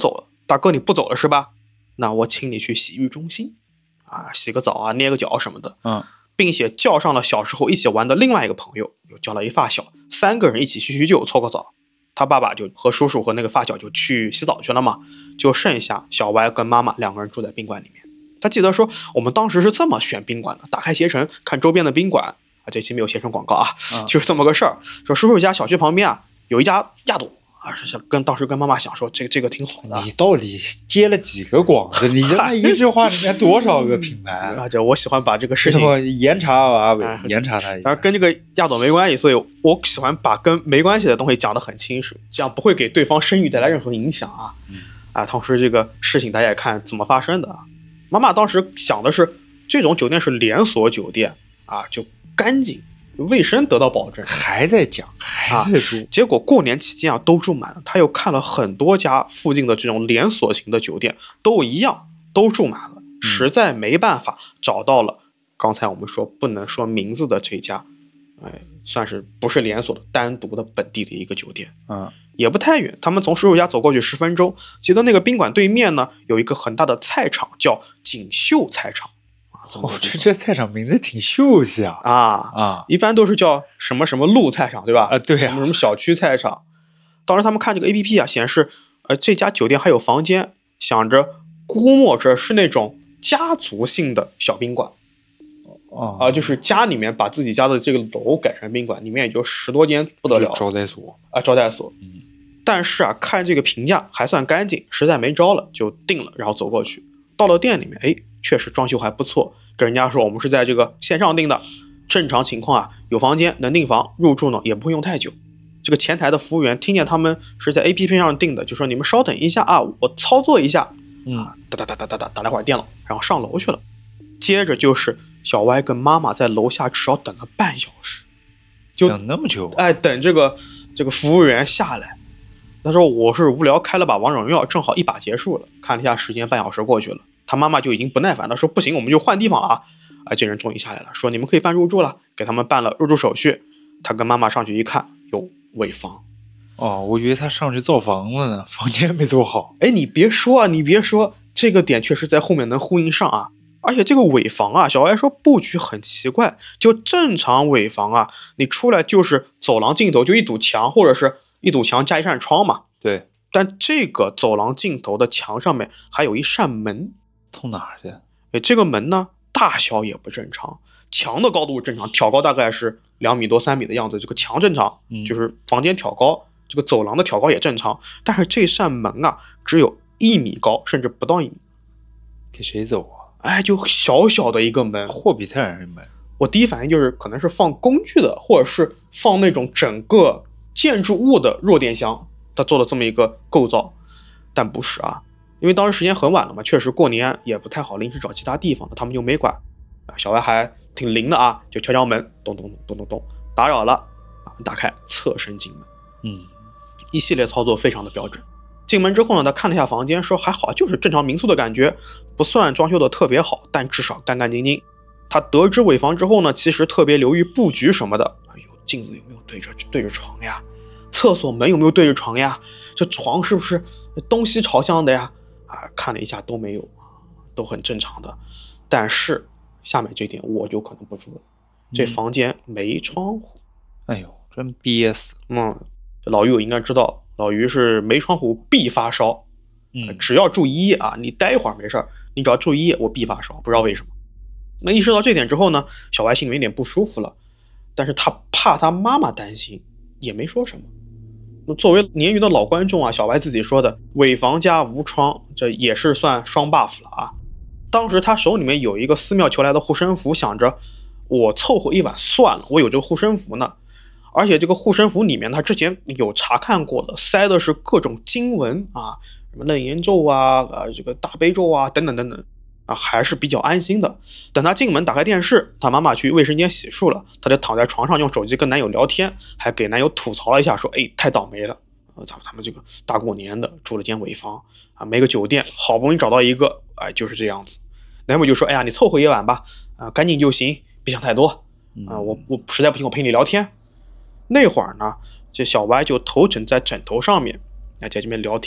大哥你不走了是吧？那我请你去洗浴中心啊，洗个澡啊，捏个脚什么的。并且叫上了小时候一起玩的另外一个朋友，又叫了一发小，3个人一起叙叙旧，凑个澡。他爸爸就和叔叔和那个发小就去洗澡去了嘛，就剩下小歪跟妈妈2个人住在宾馆里面。他记得说，我们当时是这么选宾馆的：打开携程看周边的宾馆啊，这期没有携程广告啊，就是这么个事儿。说叔叔家小区旁边啊有一家亚朵啊，当时跟妈妈想说这个挺好的。 你到底接了几个广子？你这一句话里面多少个品牌啊？就我喜欢把这个事情严查阿伟，严查他一下。 当然跟这个亚朵没关系，所以我喜欢把跟没关系的东西讲得很清楚，这样不会给对方声誉带来任何影响啊。同时这个事情大家也看怎么发生的啊。妈妈当时想的是，这种酒店是连锁酒店啊，就干净卫生得到保证。 还在讲，还在住。 结果过年期间啊都住满了，他又看了很多家附近的这种连锁型的酒店，都一样，都住满了，实在没办法找到了刚才我们说不能说名字的这家，算是不是连锁的单独的本地的一个酒店。也不太远，他们从叔叔家走过去10分钟。记得那个宾馆对面呢有一个很大的菜场，叫锦绣菜场。 这菜场名字挺秀气啊！ 一般都是叫什么什么路菜场，对吧？ 对呀， 什么小区菜场。当时他们看这个 APP 啊，显示这家酒店还有房间，想着估摸着是那种家族性的小宾馆。就是家里面把自己家的这个楼改成宾馆，里面也就10多间，不得了。 招待所啊，招待所。但是啊，看这个评价还算干净，实在没招了就定了，然后走过去。到了店里面，确实装修还不错，跟人家说我们是在这个线上订的，正常情况啊有房间能订房，入住呢也不会用太久。这个前台的服务员听见他们是在 APP 上订的，就说你们稍等一下啊，我操作一下。打了会儿电脑，然后上楼去了。接着就是小歪跟妈妈在楼下至少等了半小时，就等那么久。 等这个服务员下来。他说我是无聊开了把王者荣耀，正好一把结束了，看了一下时间，半小时过去了。他妈妈就已经不耐烦了，说不行，我们就换地方了啊！这人终于下来了，说你们可以办入住了，给他们办了入住手续。他跟妈妈上去一看，有尾房。 我以为他上去造房子呢，房间没做好。 你别说，这个点确实在后面能呼应上啊。而且这个尾房啊，小歪说布局很奇怪，就正常尾房啊，你出来就是走廊尽头就一堵墙，或者是一堵墙加一扇窗嘛。 对。 但这个走廊尽头的墙上面还有一扇门， 通哪儿去？ 这个门呢，大小也不正常，墙的高度正常，挑高大概是2米多3米的样子，这个墙正常，就是房间挑高，这个走廊的挑高也正常，但是这扇门啊，只有1米高，甚至不到1米。 给谁走啊？ 就小小的一个门， 霍比特人门。 我第一反应就是可能是放工具的，或者是放那种整个建筑物的弱电箱，他做了这么一个构造，但不是啊，因为当时时间很晚了嘛，确实过年也不太好临时找其他地方的，他们就没管。小歪还挺灵的啊，就敲敲门，咚咚咚咚咚，打扰了，把门打开，侧身进门。一系列操作非常的标准。进门之后呢，他看了一下房间，说还好，就是正常民宿的感觉，不算装修的特别好，但至少干干净净。他得知尾房之后呢，其实特别留意布局什么的。镜子有没有对着床呀？厕所门有没有对着床呀？这床是不是东西朝向的呀？看了一下都没有，都很正常的。但是下面这点我就可能不说了，这房间没窗户。 真憋死。 老于我应该知道，老于是没窗户必发烧。只要住1夜啊，你待一会儿没事，你只要住1夜我必发烧，不知道为什么。那意识到这点之后呢，小歪心里有点不舒服了，但是他怕他妈妈担心，也没说什么。作为鲶鱼的老观众啊，小歪自己说的尾房加无窗，这也是算双 buff 了啊。当时他手里面有一个寺庙求来的护身符，想着我凑合一晚算了，我有这个护身符呢。而且这个护身符里面他之前有查看过的，塞的是各种经文啊，什么楞严咒啊，这个大悲咒啊，等等等等啊，还是比较安心的。等他进门打开电视，他妈妈去卫生间洗漱了，他就躺在床上用手机跟男友聊天，还给男友吐槽了一下，说太倒霉了，咱们这个大过年的住了间尾房啊，没个酒店，好不容易找到一个，就是这样子。男友就说你凑合一晚吧，干净就行，别想太多我实在不行我陪你聊天。那会儿呢，这小歪就头枕在枕头上面，在这边聊天。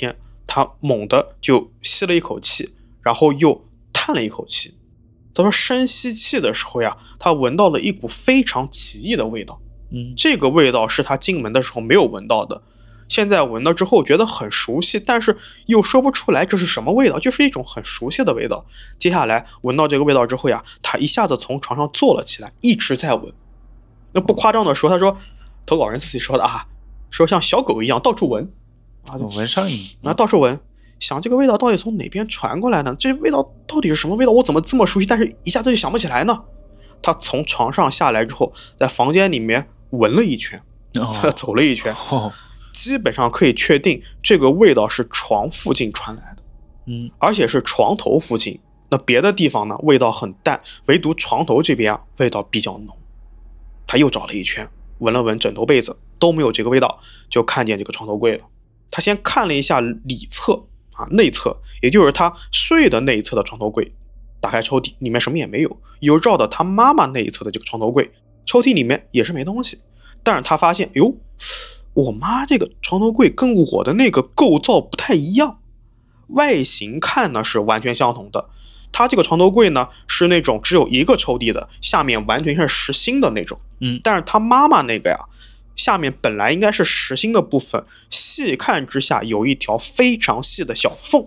他猛地就吸了一口气，然后又叹了一口气。他说深吸气的时候呀，他闻到了一股非常奇异的味道。这个味道是他进门的时候没有闻到的，现在闻到之后觉得很熟悉，但是又说不出来这是什么味道，就是一种很熟悉的味道。接下来闻到这个味道之后呀，他一下子从床上坐了起来，一直在闻。那不夸张的说，他说投稿人自己说的啊，说像小狗一样到处闻啊， 闻上瘾， 到处闻，想这个味道到底从哪边传过来呢？这味道到底是什么味道？我怎么这么熟悉，但是一下子就想不起来呢？他从床上下来之后，在房间里面闻了一圈，走了一圈，基本上可以确定这个味道是床附近传来的，而且是床头附近。那别的地方呢，味道很淡，唯独床头这边啊，味道比较浓。他又找了一圈，闻了闻枕头被子，都没有这个味道，就看见这个床头柜了。他先看了一下里侧啊，内侧，也就是他睡的那一侧的床头柜，打开抽屉，里面什么也没有。又绕到他妈妈那一侧的这个床头柜，抽屉里面也是没东西。但是他发现，哟，我妈这个床头柜跟我的那个构造不太一样，外形看呢是完全相同的。他这个床头柜呢是那种只有一个抽屉的，下面完全是实心的那种。但是他妈妈那个呀，下面本来应该是实心的部分，细看之下有一条非常细的小缝。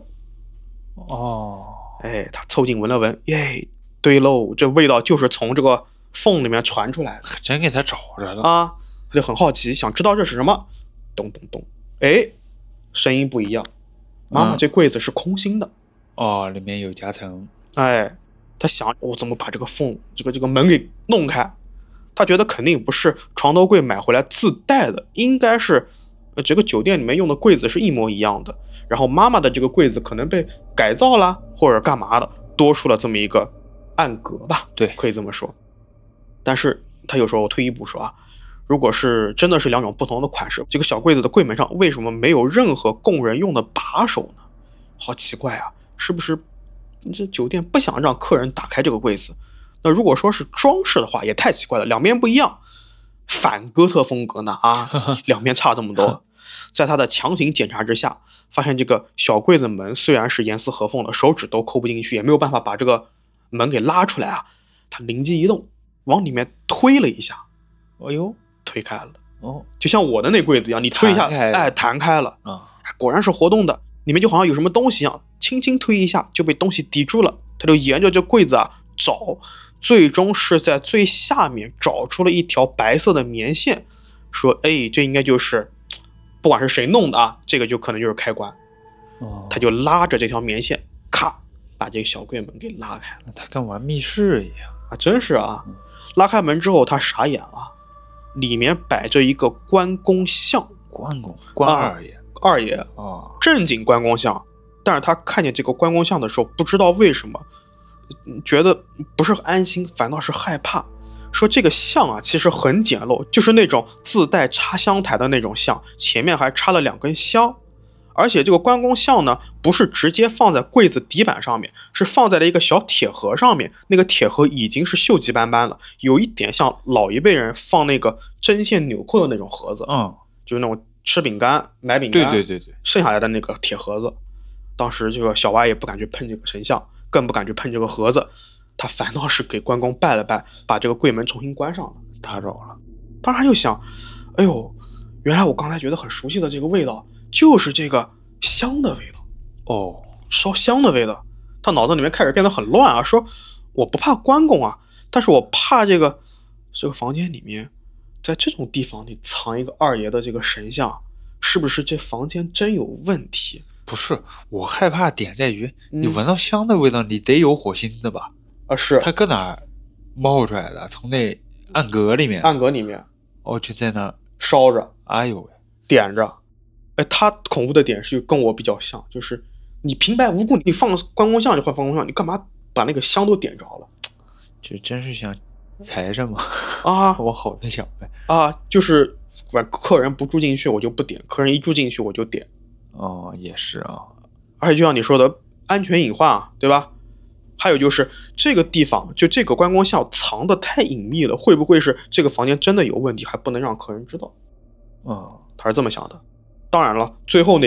他凑近闻了闻，耶，对喽，这味道就是从这个缝里面传出来的， 真给他找着了啊！他就很好奇，想知道这是什么。咚咚咚，声音不一样，妈妈这柜子是空心的。 里面有夹层。 他想我怎么把这个缝这个门给弄开。他觉得肯定不是床头柜买回来自带的，应该是这个酒店里面用的柜子是一模一样的，然后妈妈的这个柜子可能被改造了或者干嘛的，多出了这么一个暗格吧， 对， 可以这么说。但是他有时候退一步说啊，如果是真的是两种不同的款式，这个小柜子的柜门上为什么没有任何供人用的把手呢？好奇怪啊，是不是这酒店不想让客人打开这个柜子？那如果说是装饰的话也太奇怪了，两边不一样，反哥特风格呢啊，两边差这么多。在他的强行检查之下，发现这个小柜子门虽然是严丝合缝的，手指都抠不进去，也没有办法把这个门给拉出来啊。他灵机一动，往里面推了一下，推开了。就像我的那柜子一样，你推一下，弹开了果然是活动的，里面就好像有什么东西一样，轻轻推一下就被东西抵住了。他就沿着这柜子找，最终是在最下面找出了一条白色的棉线，说这应该就是不管是谁弄的这个就可能就是开关。他就拉着这条棉线，咔，把这个小柜门给拉开了。 他跟玩密室一样真是拉开门之后他傻眼了，里面摆着一个关公像。 关二爷二爷正经关公像。但是他看见这个关公像的时候，不知道为什么觉得不是很安心，反倒是害怕。说这个像其实很简陋，就是那种自带插香台的那种像，前面还插了2根香。而且这个关公像呢，不是直接放在柜子底板上面，是放在了一个小铁盒上面。那个铁盒已经是锈迹斑斑了，有一点像老一辈人放那个针线纽扣的那种盒子。就是那种吃饼干买饼干对剩下来的那个铁盒子。当时这个小娃也不敢去碰这个神像，更不敢去碰这个盒子，他反倒是给关公拜了拜，把这个柜门重新关上了， 打扰了。 当时他就想，原来我刚才觉得很熟悉的这个味道就是这个香的味道烧香的味道。他脑子里面开始变得很乱说我不怕关公但是我怕这个房间里面在这种地方你藏一个二爷的这个神像，是不是这房间真有问题？ 不是，我害怕点在于你闻到香的味道，你得有火星子吧？ 是。 它搁哪冒出来的？从那暗格里面就在那烧着。点着。他恐怖的点是跟我比较像，就是你平白无故你放关公像就换关公像，你干嘛把那个香都点着了？ 这真是想财神吗？我好的想呗。 就是客人不住进去我就不点，客人一住进去我就点。 也是而且就像你说的安全隐患对吧？还有就是这个地方就这个关公像藏得太隐秘了，会不会是这个房间真的有问题，还不能让客人知道？他是这么想的。当然了，最后那点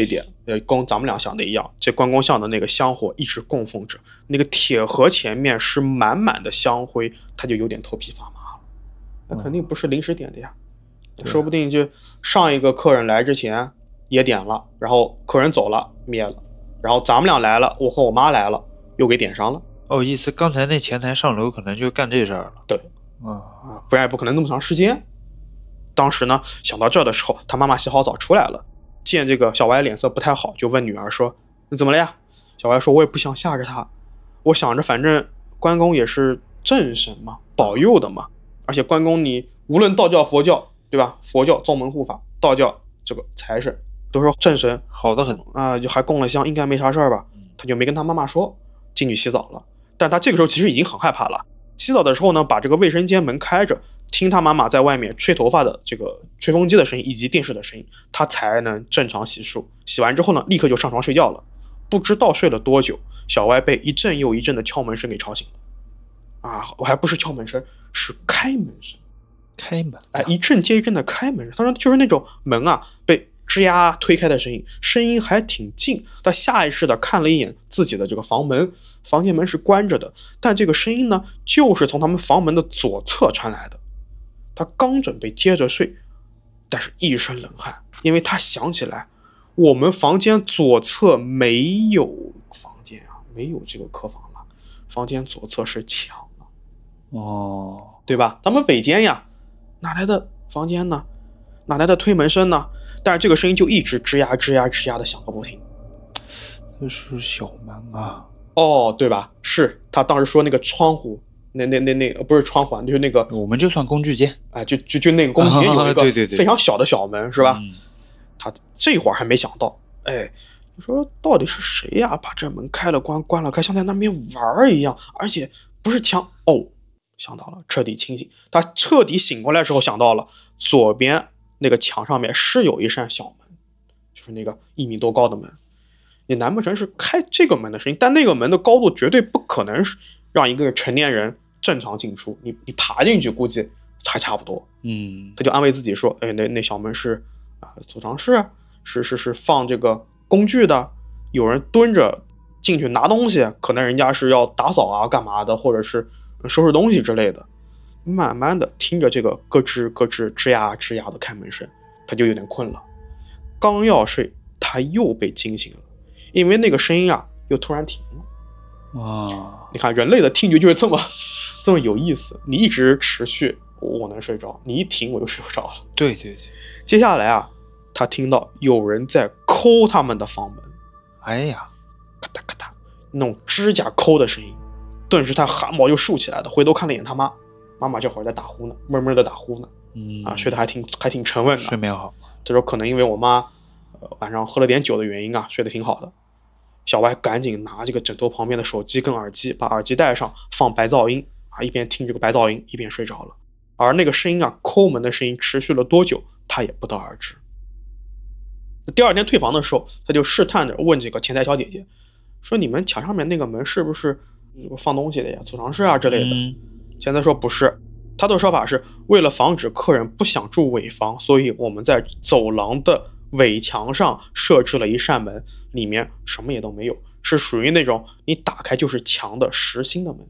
跟咱们俩想的一样，这关公像的那个香火一直供奉着，那个铁盒前面是满满的香灰，他就有点头皮发麻了。那肯定不是临时点的呀，说不定就上一个客人来之前也点了，然后客人走了灭了，然后咱们俩来了，我和我妈来了又给点上了。 意思刚才那前台上楼可能就干这事儿了。 对，不然也不可能那么长时间。当时呢，想到这儿的时候，他妈妈洗好澡出来了，见这个小歪脸色不太好，就问女儿说：“你怎么了呀？”小歪说：“我也不想吓着他，我想着反正关公也是正神嘛，保佑的嘛，而且关公你无论道教佛教，对吧？佛教宗门护法，道教这个财神都是正神， 好的很啊，就还供了香，应该没啥事儿吧？”他就没跟他妈妈说，进去洗澡了。但他这个时候其实已经很害怕了。洗澡的时候呢，把这个卫生间门开着，听他妈妈在外面吹头发的这个吹风机的声音以及电视的声音，他才能正常洗漱。洗完之后呢，立刻就上床睡觉了。不知道睡了多久，小歪被一阵又一阵的敲门声给吵醒了。我还不是敲门声，是开门声。 开门， 一阵接一阵的开门声，当然就是那种门被吱呀推开的声音，声音还挺近。他下意识的看了一眼自己的这个房门，房间门是关着的，但这个声音呢，就是从他们房门的左侧传来的。他刚准备接着睡，但是一身冷汗，因为他想起来，我们房间左侧没有房间没有这个客房了，房间左侧是墙对吧？他们尾间呀，哪来的房间呢？哪来的推门声呢？但是这个声音就一直吱呀吱呀吱呀的响个不停。 这是小门啊。 对吧？是他当时说那个窗户，那不是窗户，就是那个， 我们就算工具间就那个工具间有一个对非常小的小门，是吧？他这会儿还没想到，你说到底是谁呀？把这门开了关，关了开，像在那边玩一样，而且不是墙想到了，彻底清醒。他彻底醒过来的时候想到了，左边那个墙上面是有一扇小门，就是那个1米多高的门。你难不成是开这个门的声音？但那个门的高度绝对不可能让一个成年人正常进出，你爬进去估计还差不多。他就安慰自己说，那小门是储藏室，是放这个工具的，有人蹲着进去拿东西，可能人家是要打扫干嘛的，或者是收拾东西之类的。慢慢的听着这个咯吱咯吱吱呀吱呀的开门声，他就有点困了。刚要睡，他又被惊醒了，因为那个声音又突然停了。你看人类的听觉就是这么有意思，你一直持续我能睡着，你一停我就睡不着了。 对， 接下来他听到有人在抠他们的房门，咔嗒咔嗒那种指甲抠的声音，顿时他汗毛就竖起来了，回头看了一眼他妈，妈妈这会儿在打呼呢，闷闷的打呼呢。睡得还挺沉稳的， 睡眠好。 这时候可能因为我妈晚上喝了点酒的原因睡得挺好的。小歪赶紧拿这个枕头旁边的手机跟耳机，把耳机戴上，放白噪音一边听这个白噪音一边睡着了。而那个声音抠门的声音持续了多久，他也不得而知。第二天退房的时候，他就试探着问这个前台小姐姐，说你们墙上面那个门是不是放东西的呀，储藏室之类的？前台说不是，他的说法是为了防止客人不想住尾房，所以我们在走廊的尾墙上设置了一扇门，里面什么也都没有，是属于那种你打开就是墙的实心的门。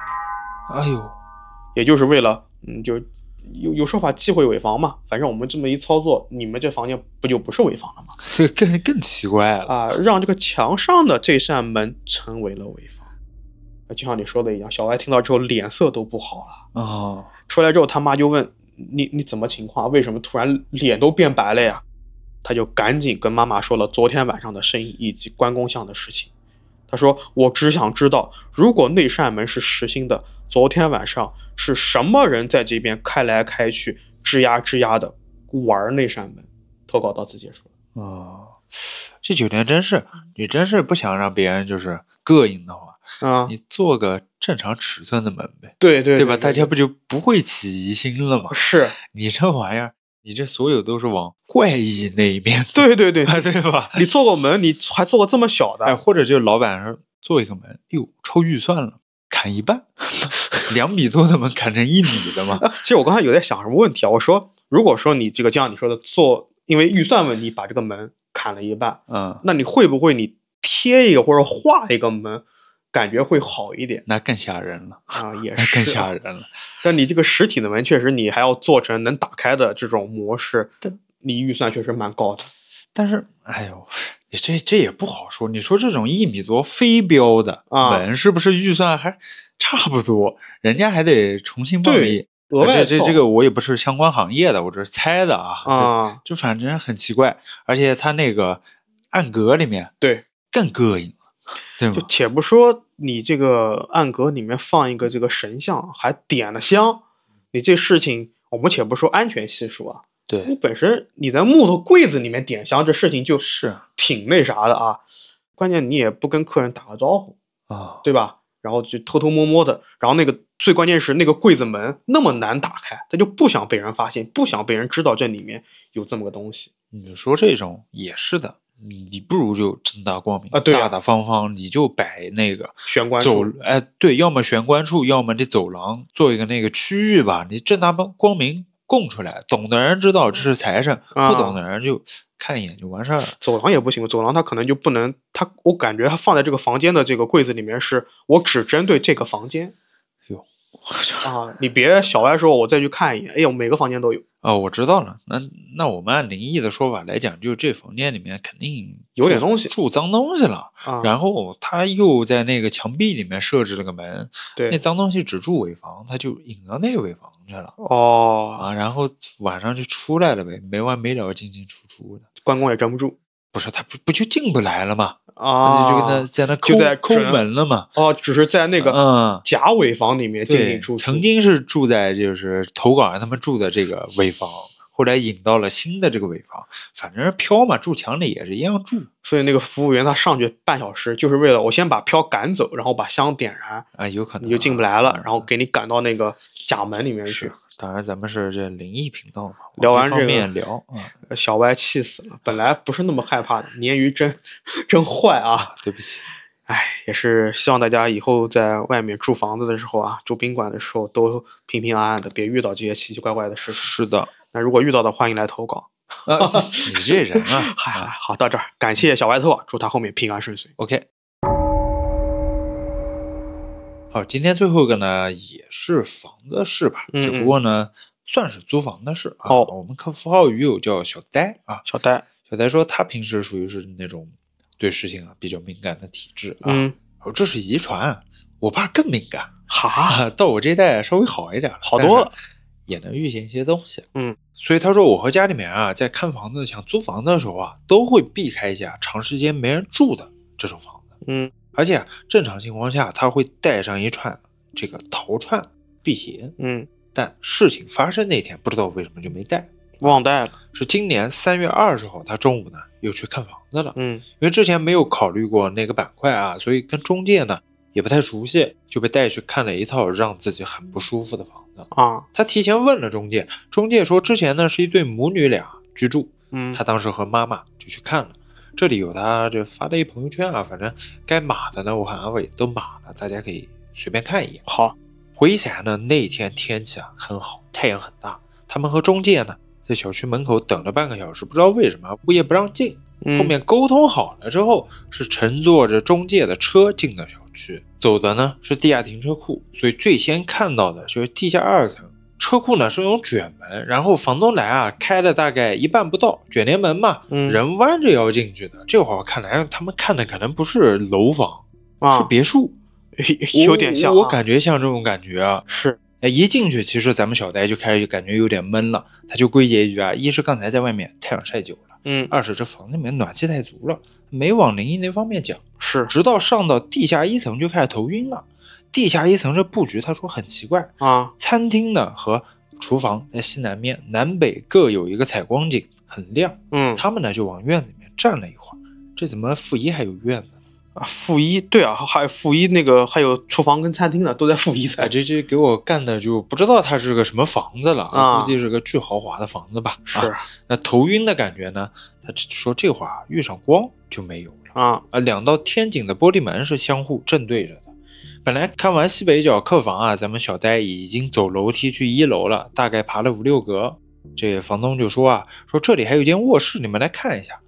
也就是为了就有说法忌讳尾房嘛，反正我们这么一操作，你们这房间不是尾房了吗？ 更奇怪了让这个墙上的这扇门成为了尾房。就像你说的一样，小歪听到之后脸色都不好了。出来之后他妈就问你怎么情况，为什么突然脸都变白了呀？他就赶紧跟妈妈说了昨天晚上的声音以及关公像的事情。他说我只想知道，如果那扇门是实心的，昨天晚上是什么人在这边开来开去吱呀吱呀的玩那扇门。投稿到此结束。 这酒店你真是不想让别人就是膈应的话你做个正常尺寸的门呗。 对吧？大家不就不会起疑心了吗？ 是你这玩意儿，你这所有都是往怪异那一边走。 对对吧？ 你做个门，你还做个这么小的， 或者就老板说做一个门，超预算了，砍一半，2米多的门砍成1米的嘛。 其实我刚才有在想什么问题我说，如果说你这样你说的做，因为预算问题把这个门砍了一半，那你会不会你贴一个或者画一个门，感觉会好一点？ 那更吓人了啊，也是更吓人了。 但你这个实体的门，确实你还要做成能打开的这种模式，你预算确实蛮高的。 但是，哎呦，你这也不好说。你说这种1米多飞镖的门，是不是预算还差不多？人家还得重新报名。这个我也不是相关行业的，我这是猜的啊。就反正很奇怪，而且它那个暗格里面对更膈应了，对吗？ 就且不说你这个暗格里面放一个这个神像，还点了香，你这事情我们且不说安全系数啊。 对， 你本身你在木头柜子里面点香，这事情就是挺那啥的啊。关键你也不跟客人打个招呼啊， 对吧？然后就偷偷摸摸的，然后那个最关键是那个柜子门那么难打开，他就不想被人发现，不想被人知道这里面有这么个东西。 你说这种也是的，你不如就正大光明啊，对啊， 大大方方，你就摆那个玄关处， 对，要么玄关处，要么这走廊做一个那个区域吧，你正大光明供出来，懂的人知道这是财神，不懂的人就看一眼就完事儿了。 走廊也不行，走廊它可能就不能，我感觉它放在这个房间的这个柜子里面，是我只针对这个房间。 哟啊，你别小歪说，我再去看一眼。哎呦，每个房间都有。 我知道了。那我们按灵异的说法来讲，就这房间里面肯定有点东西， 住脏东西了。然后他又在那个墙壁里面设置了个门， 对， 那脏东西只住尾房，他就引到那个尾房去了。然后晚上就出来了呗，没完没了进进出出的， 关公也镇不住。 不是他不就进不来了吗？就在那抠门了嘛。 只是在那个假尾房里面进进出出。 曾经是住在就是投稿人他们住的这个尾房，后来引到了新的这个尾房，反正飘嘛，住墙里也是一样住。 所以那个服务员他上去半小时，就是为了我先把飘赶走，然后把香点燃有可能你就进不来了，然后给你赶到那个假门里面去。 当然咱们是这灵异频道嘛， 聊完这个聊，小歪气死了，本来不是那么害怕的，鲶鱼真坏啊！ 对不起， 也是希望大家以后在外面住房子的时候啊，住宾馆的时候都平平安安的，别遇到这些奇奇怪怪的事情。 是的， 那如果遇到的，欢迎来投稿。 你这人啊， 好，到这儿，感谢小歪头啊，祝他后面平安顺遂。 OK。好，今天最后一个呢也是房的事吧，只不过呢算是租房的事啊。我们客服号鱼友叫小呆啊， 小呆说他平时属于是那种对事情比较敏感的体质啊。这是遗传，我爸更敏感。到我这代稍微好一点， 好多了， 也能遇见一些东西。所以他说我和家里面在看房子想租房子的时候都会避开一下长时间没人住的这种房子。而且正常情况下他会带上一串这个逃窜辟邪。但事情发生那天不知道为什么就没带， 忘带了。 是今年3月20号他中午呢又去看房子了。因为之前没有考虑过那个板块所以跟中介呢也不太熟悉，就被带去看了一套让自己很不舒服的房子他提前问了中介说之前呢是一对母女俩居住。他当时和妈妈就去看了。这里有他这发的一朋友圈反正该码的呢我和阿伟都码了，大家可以随便看一眼。 好， 回忆起来呢，那天天气很好，太阳很大，他们和中介呢在小区门口等了半个小时，不知道为什么物业不让进。后面沟通好了之后，是乘坐着中介的车进的小区，走的呢是地下停车库，所以最先看到的就是地下2层。车库呢是那种卷门，然后房东来开了大概一半不到，卷帘门嘛，人弯着要进去的。这会儿看来他们看的可能不是楼房是别墅。 有点像我感觉像这种感觉是。 一进去其实咱们小呆就开始感觉有点闷了，他就归结于一是刚才在外面太阳晒久了，二是这房子里面暖气太足了，没往灵异那方面讲。 是， 直到上到地下1层就开始头晕了。地下1层这布局他说很奇怪餐厅呢和厨房在西南面，南北各有一个采光井，很亮。他们呢就往院子里面站了一会儿，这怎么负一还有院子负一，对还有负一那个还有厨房跟餐厅呢，都在负一层。 这给我干的就不知道它是个什么房子了估计是个巨豪华的房子吧。 是那头晕的感觉呢，他说这会儿遇上光就没有了2道天井的玻璃门是相互正对着的。本来看完西北角客房咱们小呆已经走楼梯去1楼了，大概爬了5-6格。这房东就说说这里还有一间卧室，你们来看一下。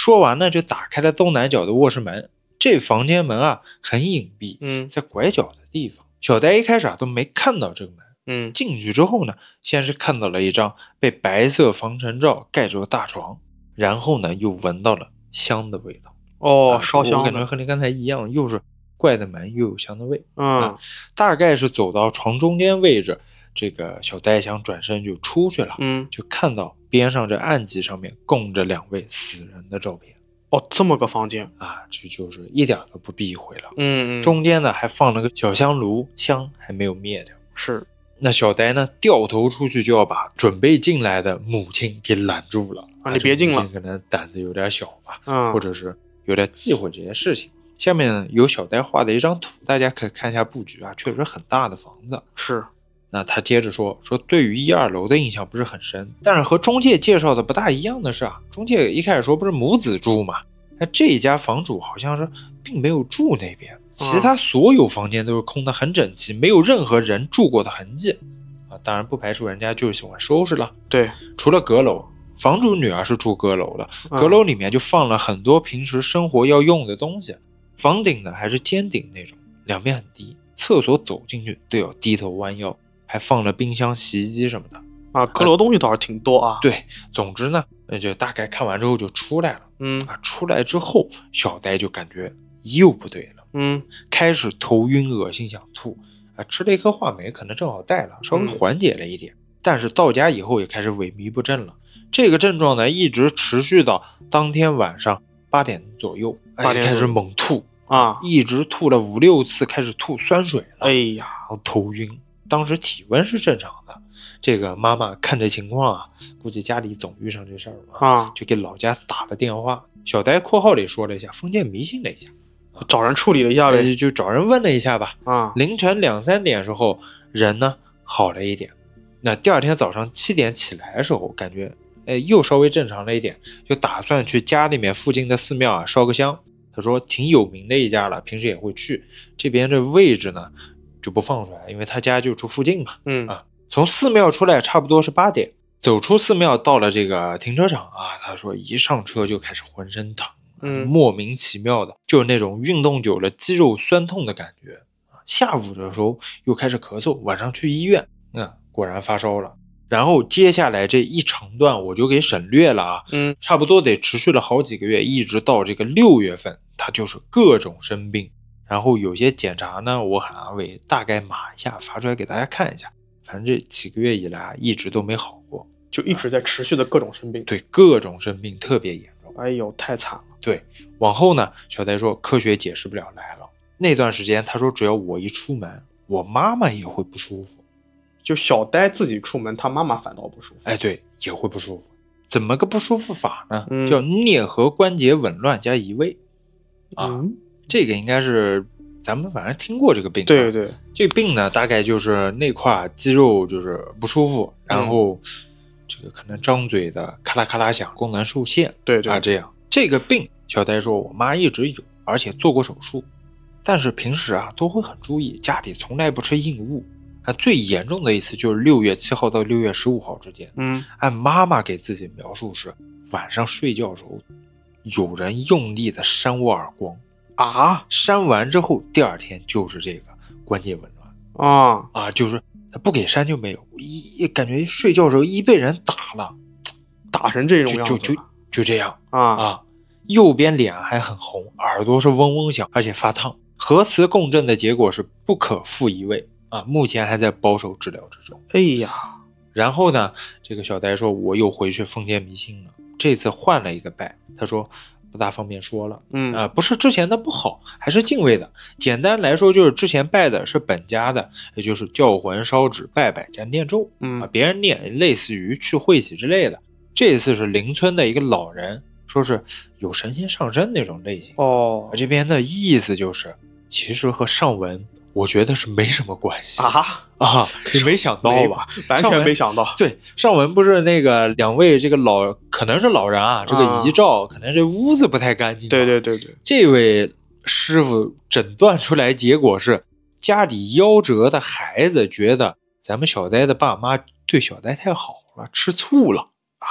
说完呢，就打开了东南角的卧室门。这房间门啊很隐蔽，在拐角的地方。小呆一开始都没看到这个门，进去之后呢，先是看到了一张被白色防尘罩盖住的大床，然后呢又闻到了香的味道。 烧香的， 我感觉和你刚才一样，又是怪的门，又有香的味。大概是走到床中间位置，这个小呆想转身就出去了，就看到边上这案几上面供着2位死人的照片。 这么个房间这就是一点都不避讳了。中间呢还放了个小香炉，香还没有灭掉。 是， 那小呆呢掉头出去就要把准备进来的母亲给拦住了。 你别进了， 可能胆子有点小吧，或者是有点忌讳这些事情。下面有小呆画的一张图，大家可以看一下布局确实很大的房子。 是。 那他接着说对于1、2楼的印象不是很深，但是和中介介绍的不大一样的是中介一开始说不是母子住嘛，那这一家房主好像是并没有住那边，其他所有房间都是空的很整齐，没有任何人住过的痕迹当然不排除人家就是喜欢收拾了。 对， 除了阁楼，房主女儿是住阁楼的，阁楼里面就放了很多平时生活要用的东西，房顶呢还是尖顶那种，两边很低，厕所走进去都要低头弯腰，还放了冰箱、洗衣机什么的阁楼东西倒是挺多对，总之呢，就大概看完之后就出来了。出来之后，小呆就感觉又不对了。开始头晕、恶心、想吐吃了一颗话梅，可能正好带了，稍微缓解了一点。但是到家以后也开始萎靡不振了。这个症状呢，一直持续到当天晚上8点左右，开始猛吐一直吐了5、6次，开始吐酸水了。然后头晕。当时体温是正常的，这个妈妈看这情况估计家里总遇上这事儿嘛，就给老家打了电话。小呆括号里说了一下，封建迷信了一下， 找人处理了一下呗， 就找人问了一下吧。凌晨2、3点时候，人呢好了一点。那第二天早上7点起来的时候，感觉又稍微正常了一点，就打算去家里面附近的寺庙烧个香。他说挺有名的一家了，平时也会去。这边这位置呢就不放出来，因为他家就住附近嘛。从寺庙出来差不多是8点，走出寺庙到了这个停车场他说一上车就开始浑身疼，莫名其妙的，就是那种运动久了肌肉酸痛的感觉。下午的时候又开始咳嗽，晚上去医院，果然发烧了。然后接下来这一长段我就给省略了差不多得持续了好几个月，一直到这个6月份，他就是各种生病。然后有些检查呢，我喊阿伟大概码一下发出来给大家看一下。反正这几个月以来一直都没好过， 就一直在持续的各种生病。 对，各种生病特别严重。 哎呦，太惨了。 对，往后呢，小呆说科学解释不了来了。那段时间他说只要我一出门，我妈妈也会不舒服。 就小呆自己出门，他妈妈反倒不舒服。 对，也会不舒服。怎么个不舒服法呢？叫颞颌关节紊乱加移位这个应该是咱们反正听过这个病。 对对， 这个病呢大概就是那块肌肉就是不舒服，然后这个可能张嘴的咔啦咔啦响，功能受限。 对对这样。这个病小呆说我妈一直有，而且做过手术，但是平时都会很注意，家里从来不吃硬物。最严重的一次就是6月7号到6月15号之间。按妈妈给自己描述是晚上睡觉的时候有人用力的扇我耳光扇完之后第二天就是这个关节紊乱就是不给扇就没有，感觉睡觉的时候一被人打了， 打成这种样子就这样右边脸还很红，耳朵是嗡嗡响，而且发烫。核磁共振的结果是不可复移位目前还在保守治疗之中。然后呢，这个小呆说我又回去封建迷信了，这次换了一个拜，他说不大方便说了。不是之前的不好，还是敬畏的。简单来说就是之前拜的是本家的，也就是叫魂烧纸拜拜加念咒别人念类似于去晦气之类的。这次是邻村的一个老人，说是有神仙上身那种类型这边的意思就是其实和上文我觉得是没什么关系你没想到吧？ 完全没想到。 对，上文不是那个2位这个可能是老人这个遗照可能这屋子不太干净。 对， 这位师傅诊断出来结果是家里夭折的孩子觉得咱们小呆的爸妈对小呆太好了，吃醋了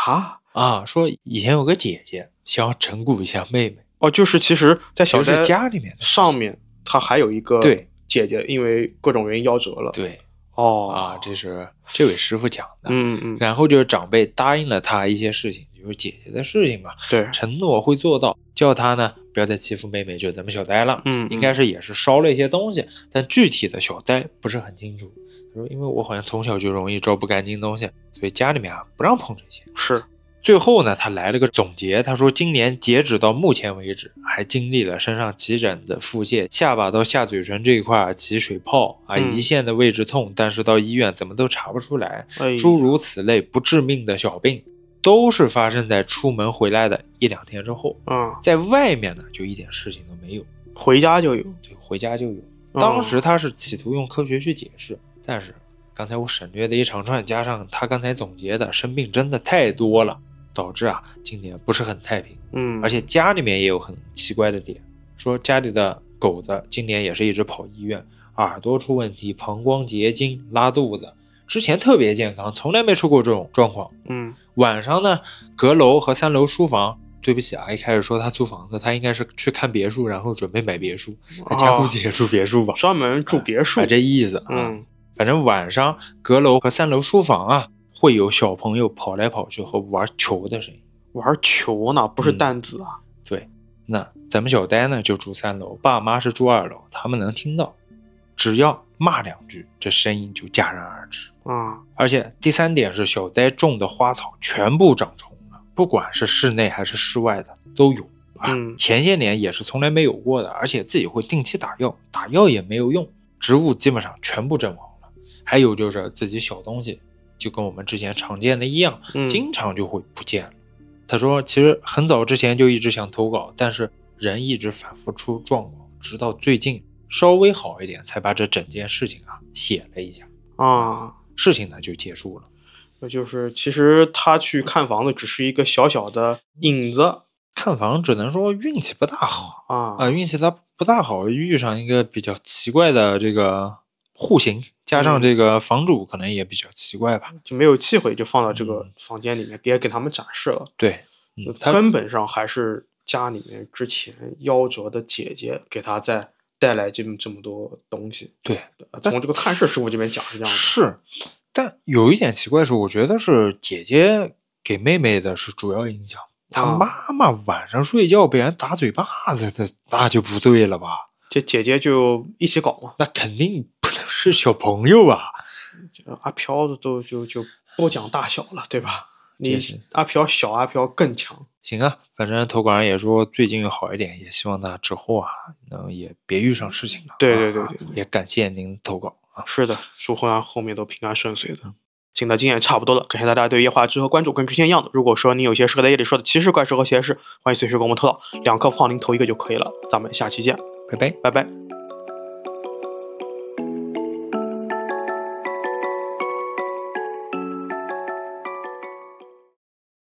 啊，说以前有个姐姐想要整蛊一下妹妹。 哦，就是其实在小就是呆家里面的上面，他还有一个对姐姐，因为各种原因夭折了。 对哦啊，这是这位师傅讲的。 嗯， 然后就是长辈答应了他一些事情，就是姐姐的事情嘛， 对， 承诺会做到，叫他呢不要再欺负妹妹，就咱们小呆了。应该是也是烧了一些东西，但具体的小呆不是很清楚。他说因为我好像从小就容易招不干净东西，所以家里面不让碰这些。 是。 最后呢，他来了个总结，他说今年截止到目前为止，还经历了身上起疹子、腹泻、下巴到下嘴唇这一块起水泡啊，胰腺的位置痛，但是到医院怎么都查不出来，诸如此类不致命的小病，都是发生在出门回来的1-2天之后。在外面呢，就一点事情都没有， 回家就有。 对，回家就有。当时他是企图用科学去解释，但是刚才我省略的一长串，加上他刚才总结的生病真的太多了，导致今年不是很太平。而且家里面也有很奇怪的点，说家里的狗子今年也是一直跑医院，耳朵出问题，膀胱结晶，拉肚子，之前特别健康，从来没出过这种状况。晚上呢，阁楼和3楼书房，对不起一开始说他租房子，他应该是去看别墅，然后准备买别墅，他家估计也住别墅吧， 专门住别墅， 这意思反正晚上阁楼和3楼书房会有小朋友跑来跑去和玩球的声音。 玩球呢，不是弹子啊。 对，那咱们小呆呢就住3楼，爸妈是住2楼，他们能听到，只要骂2句，这声音就戛然而止。而且第3点是小呆种的花草全部长虫了，不管是室内还是室外的都有前些年也是从来没有过的，而且自己会定期打药，打药也没有用，植物基本上全部阵亡了。还有就是自己小东西就跟我们之前常见的一样，经常就会不见了。他说其实很早之前就一直想投稿，但是人一直反复出状况，直到最近稍微好一点才把这整件事情写了一下事情呢就结束了。 就是其实他去看房子只是一个小小的引子， 看房只能说运气不大好运气他不大好，遇上一个比较奇怪的这个户型，加上这个房主可能也比较奇怪吧， 就没有机会就放到这个房间里面，别给他们展示了。 对， 他根本上还是家里面之前夭折的姐姐给他再带来这么多东西。 对， 从这个探视师傅这边讲是这样的。 是，但有一点奇怪是，我觉得是姐姐给妹妹的是主要影响。她妈妈晚上睡觉被人打嘴巴子，那就不对了吧？ 这姐姐就一起搞嘛？ 那肯定不能是小朋友啊！ 阿飘的都就不讲大小了，对吧？你阿飘小，阿飘更强。 行反正投稿人也说最近好一点，也希望他之后能也别遇上事情了。 对， 也感谢您投稿是的，祝后面都平安顺遂的。行的，今天也差不多了，感谢大家对夜话之和关注，跟之前一样的。如果说你有些适合在夜里说的奇事怪事和邪事，欢迎随时给我们投稿，2颗放您投1个就可以了。咱们下期见， 拜拜。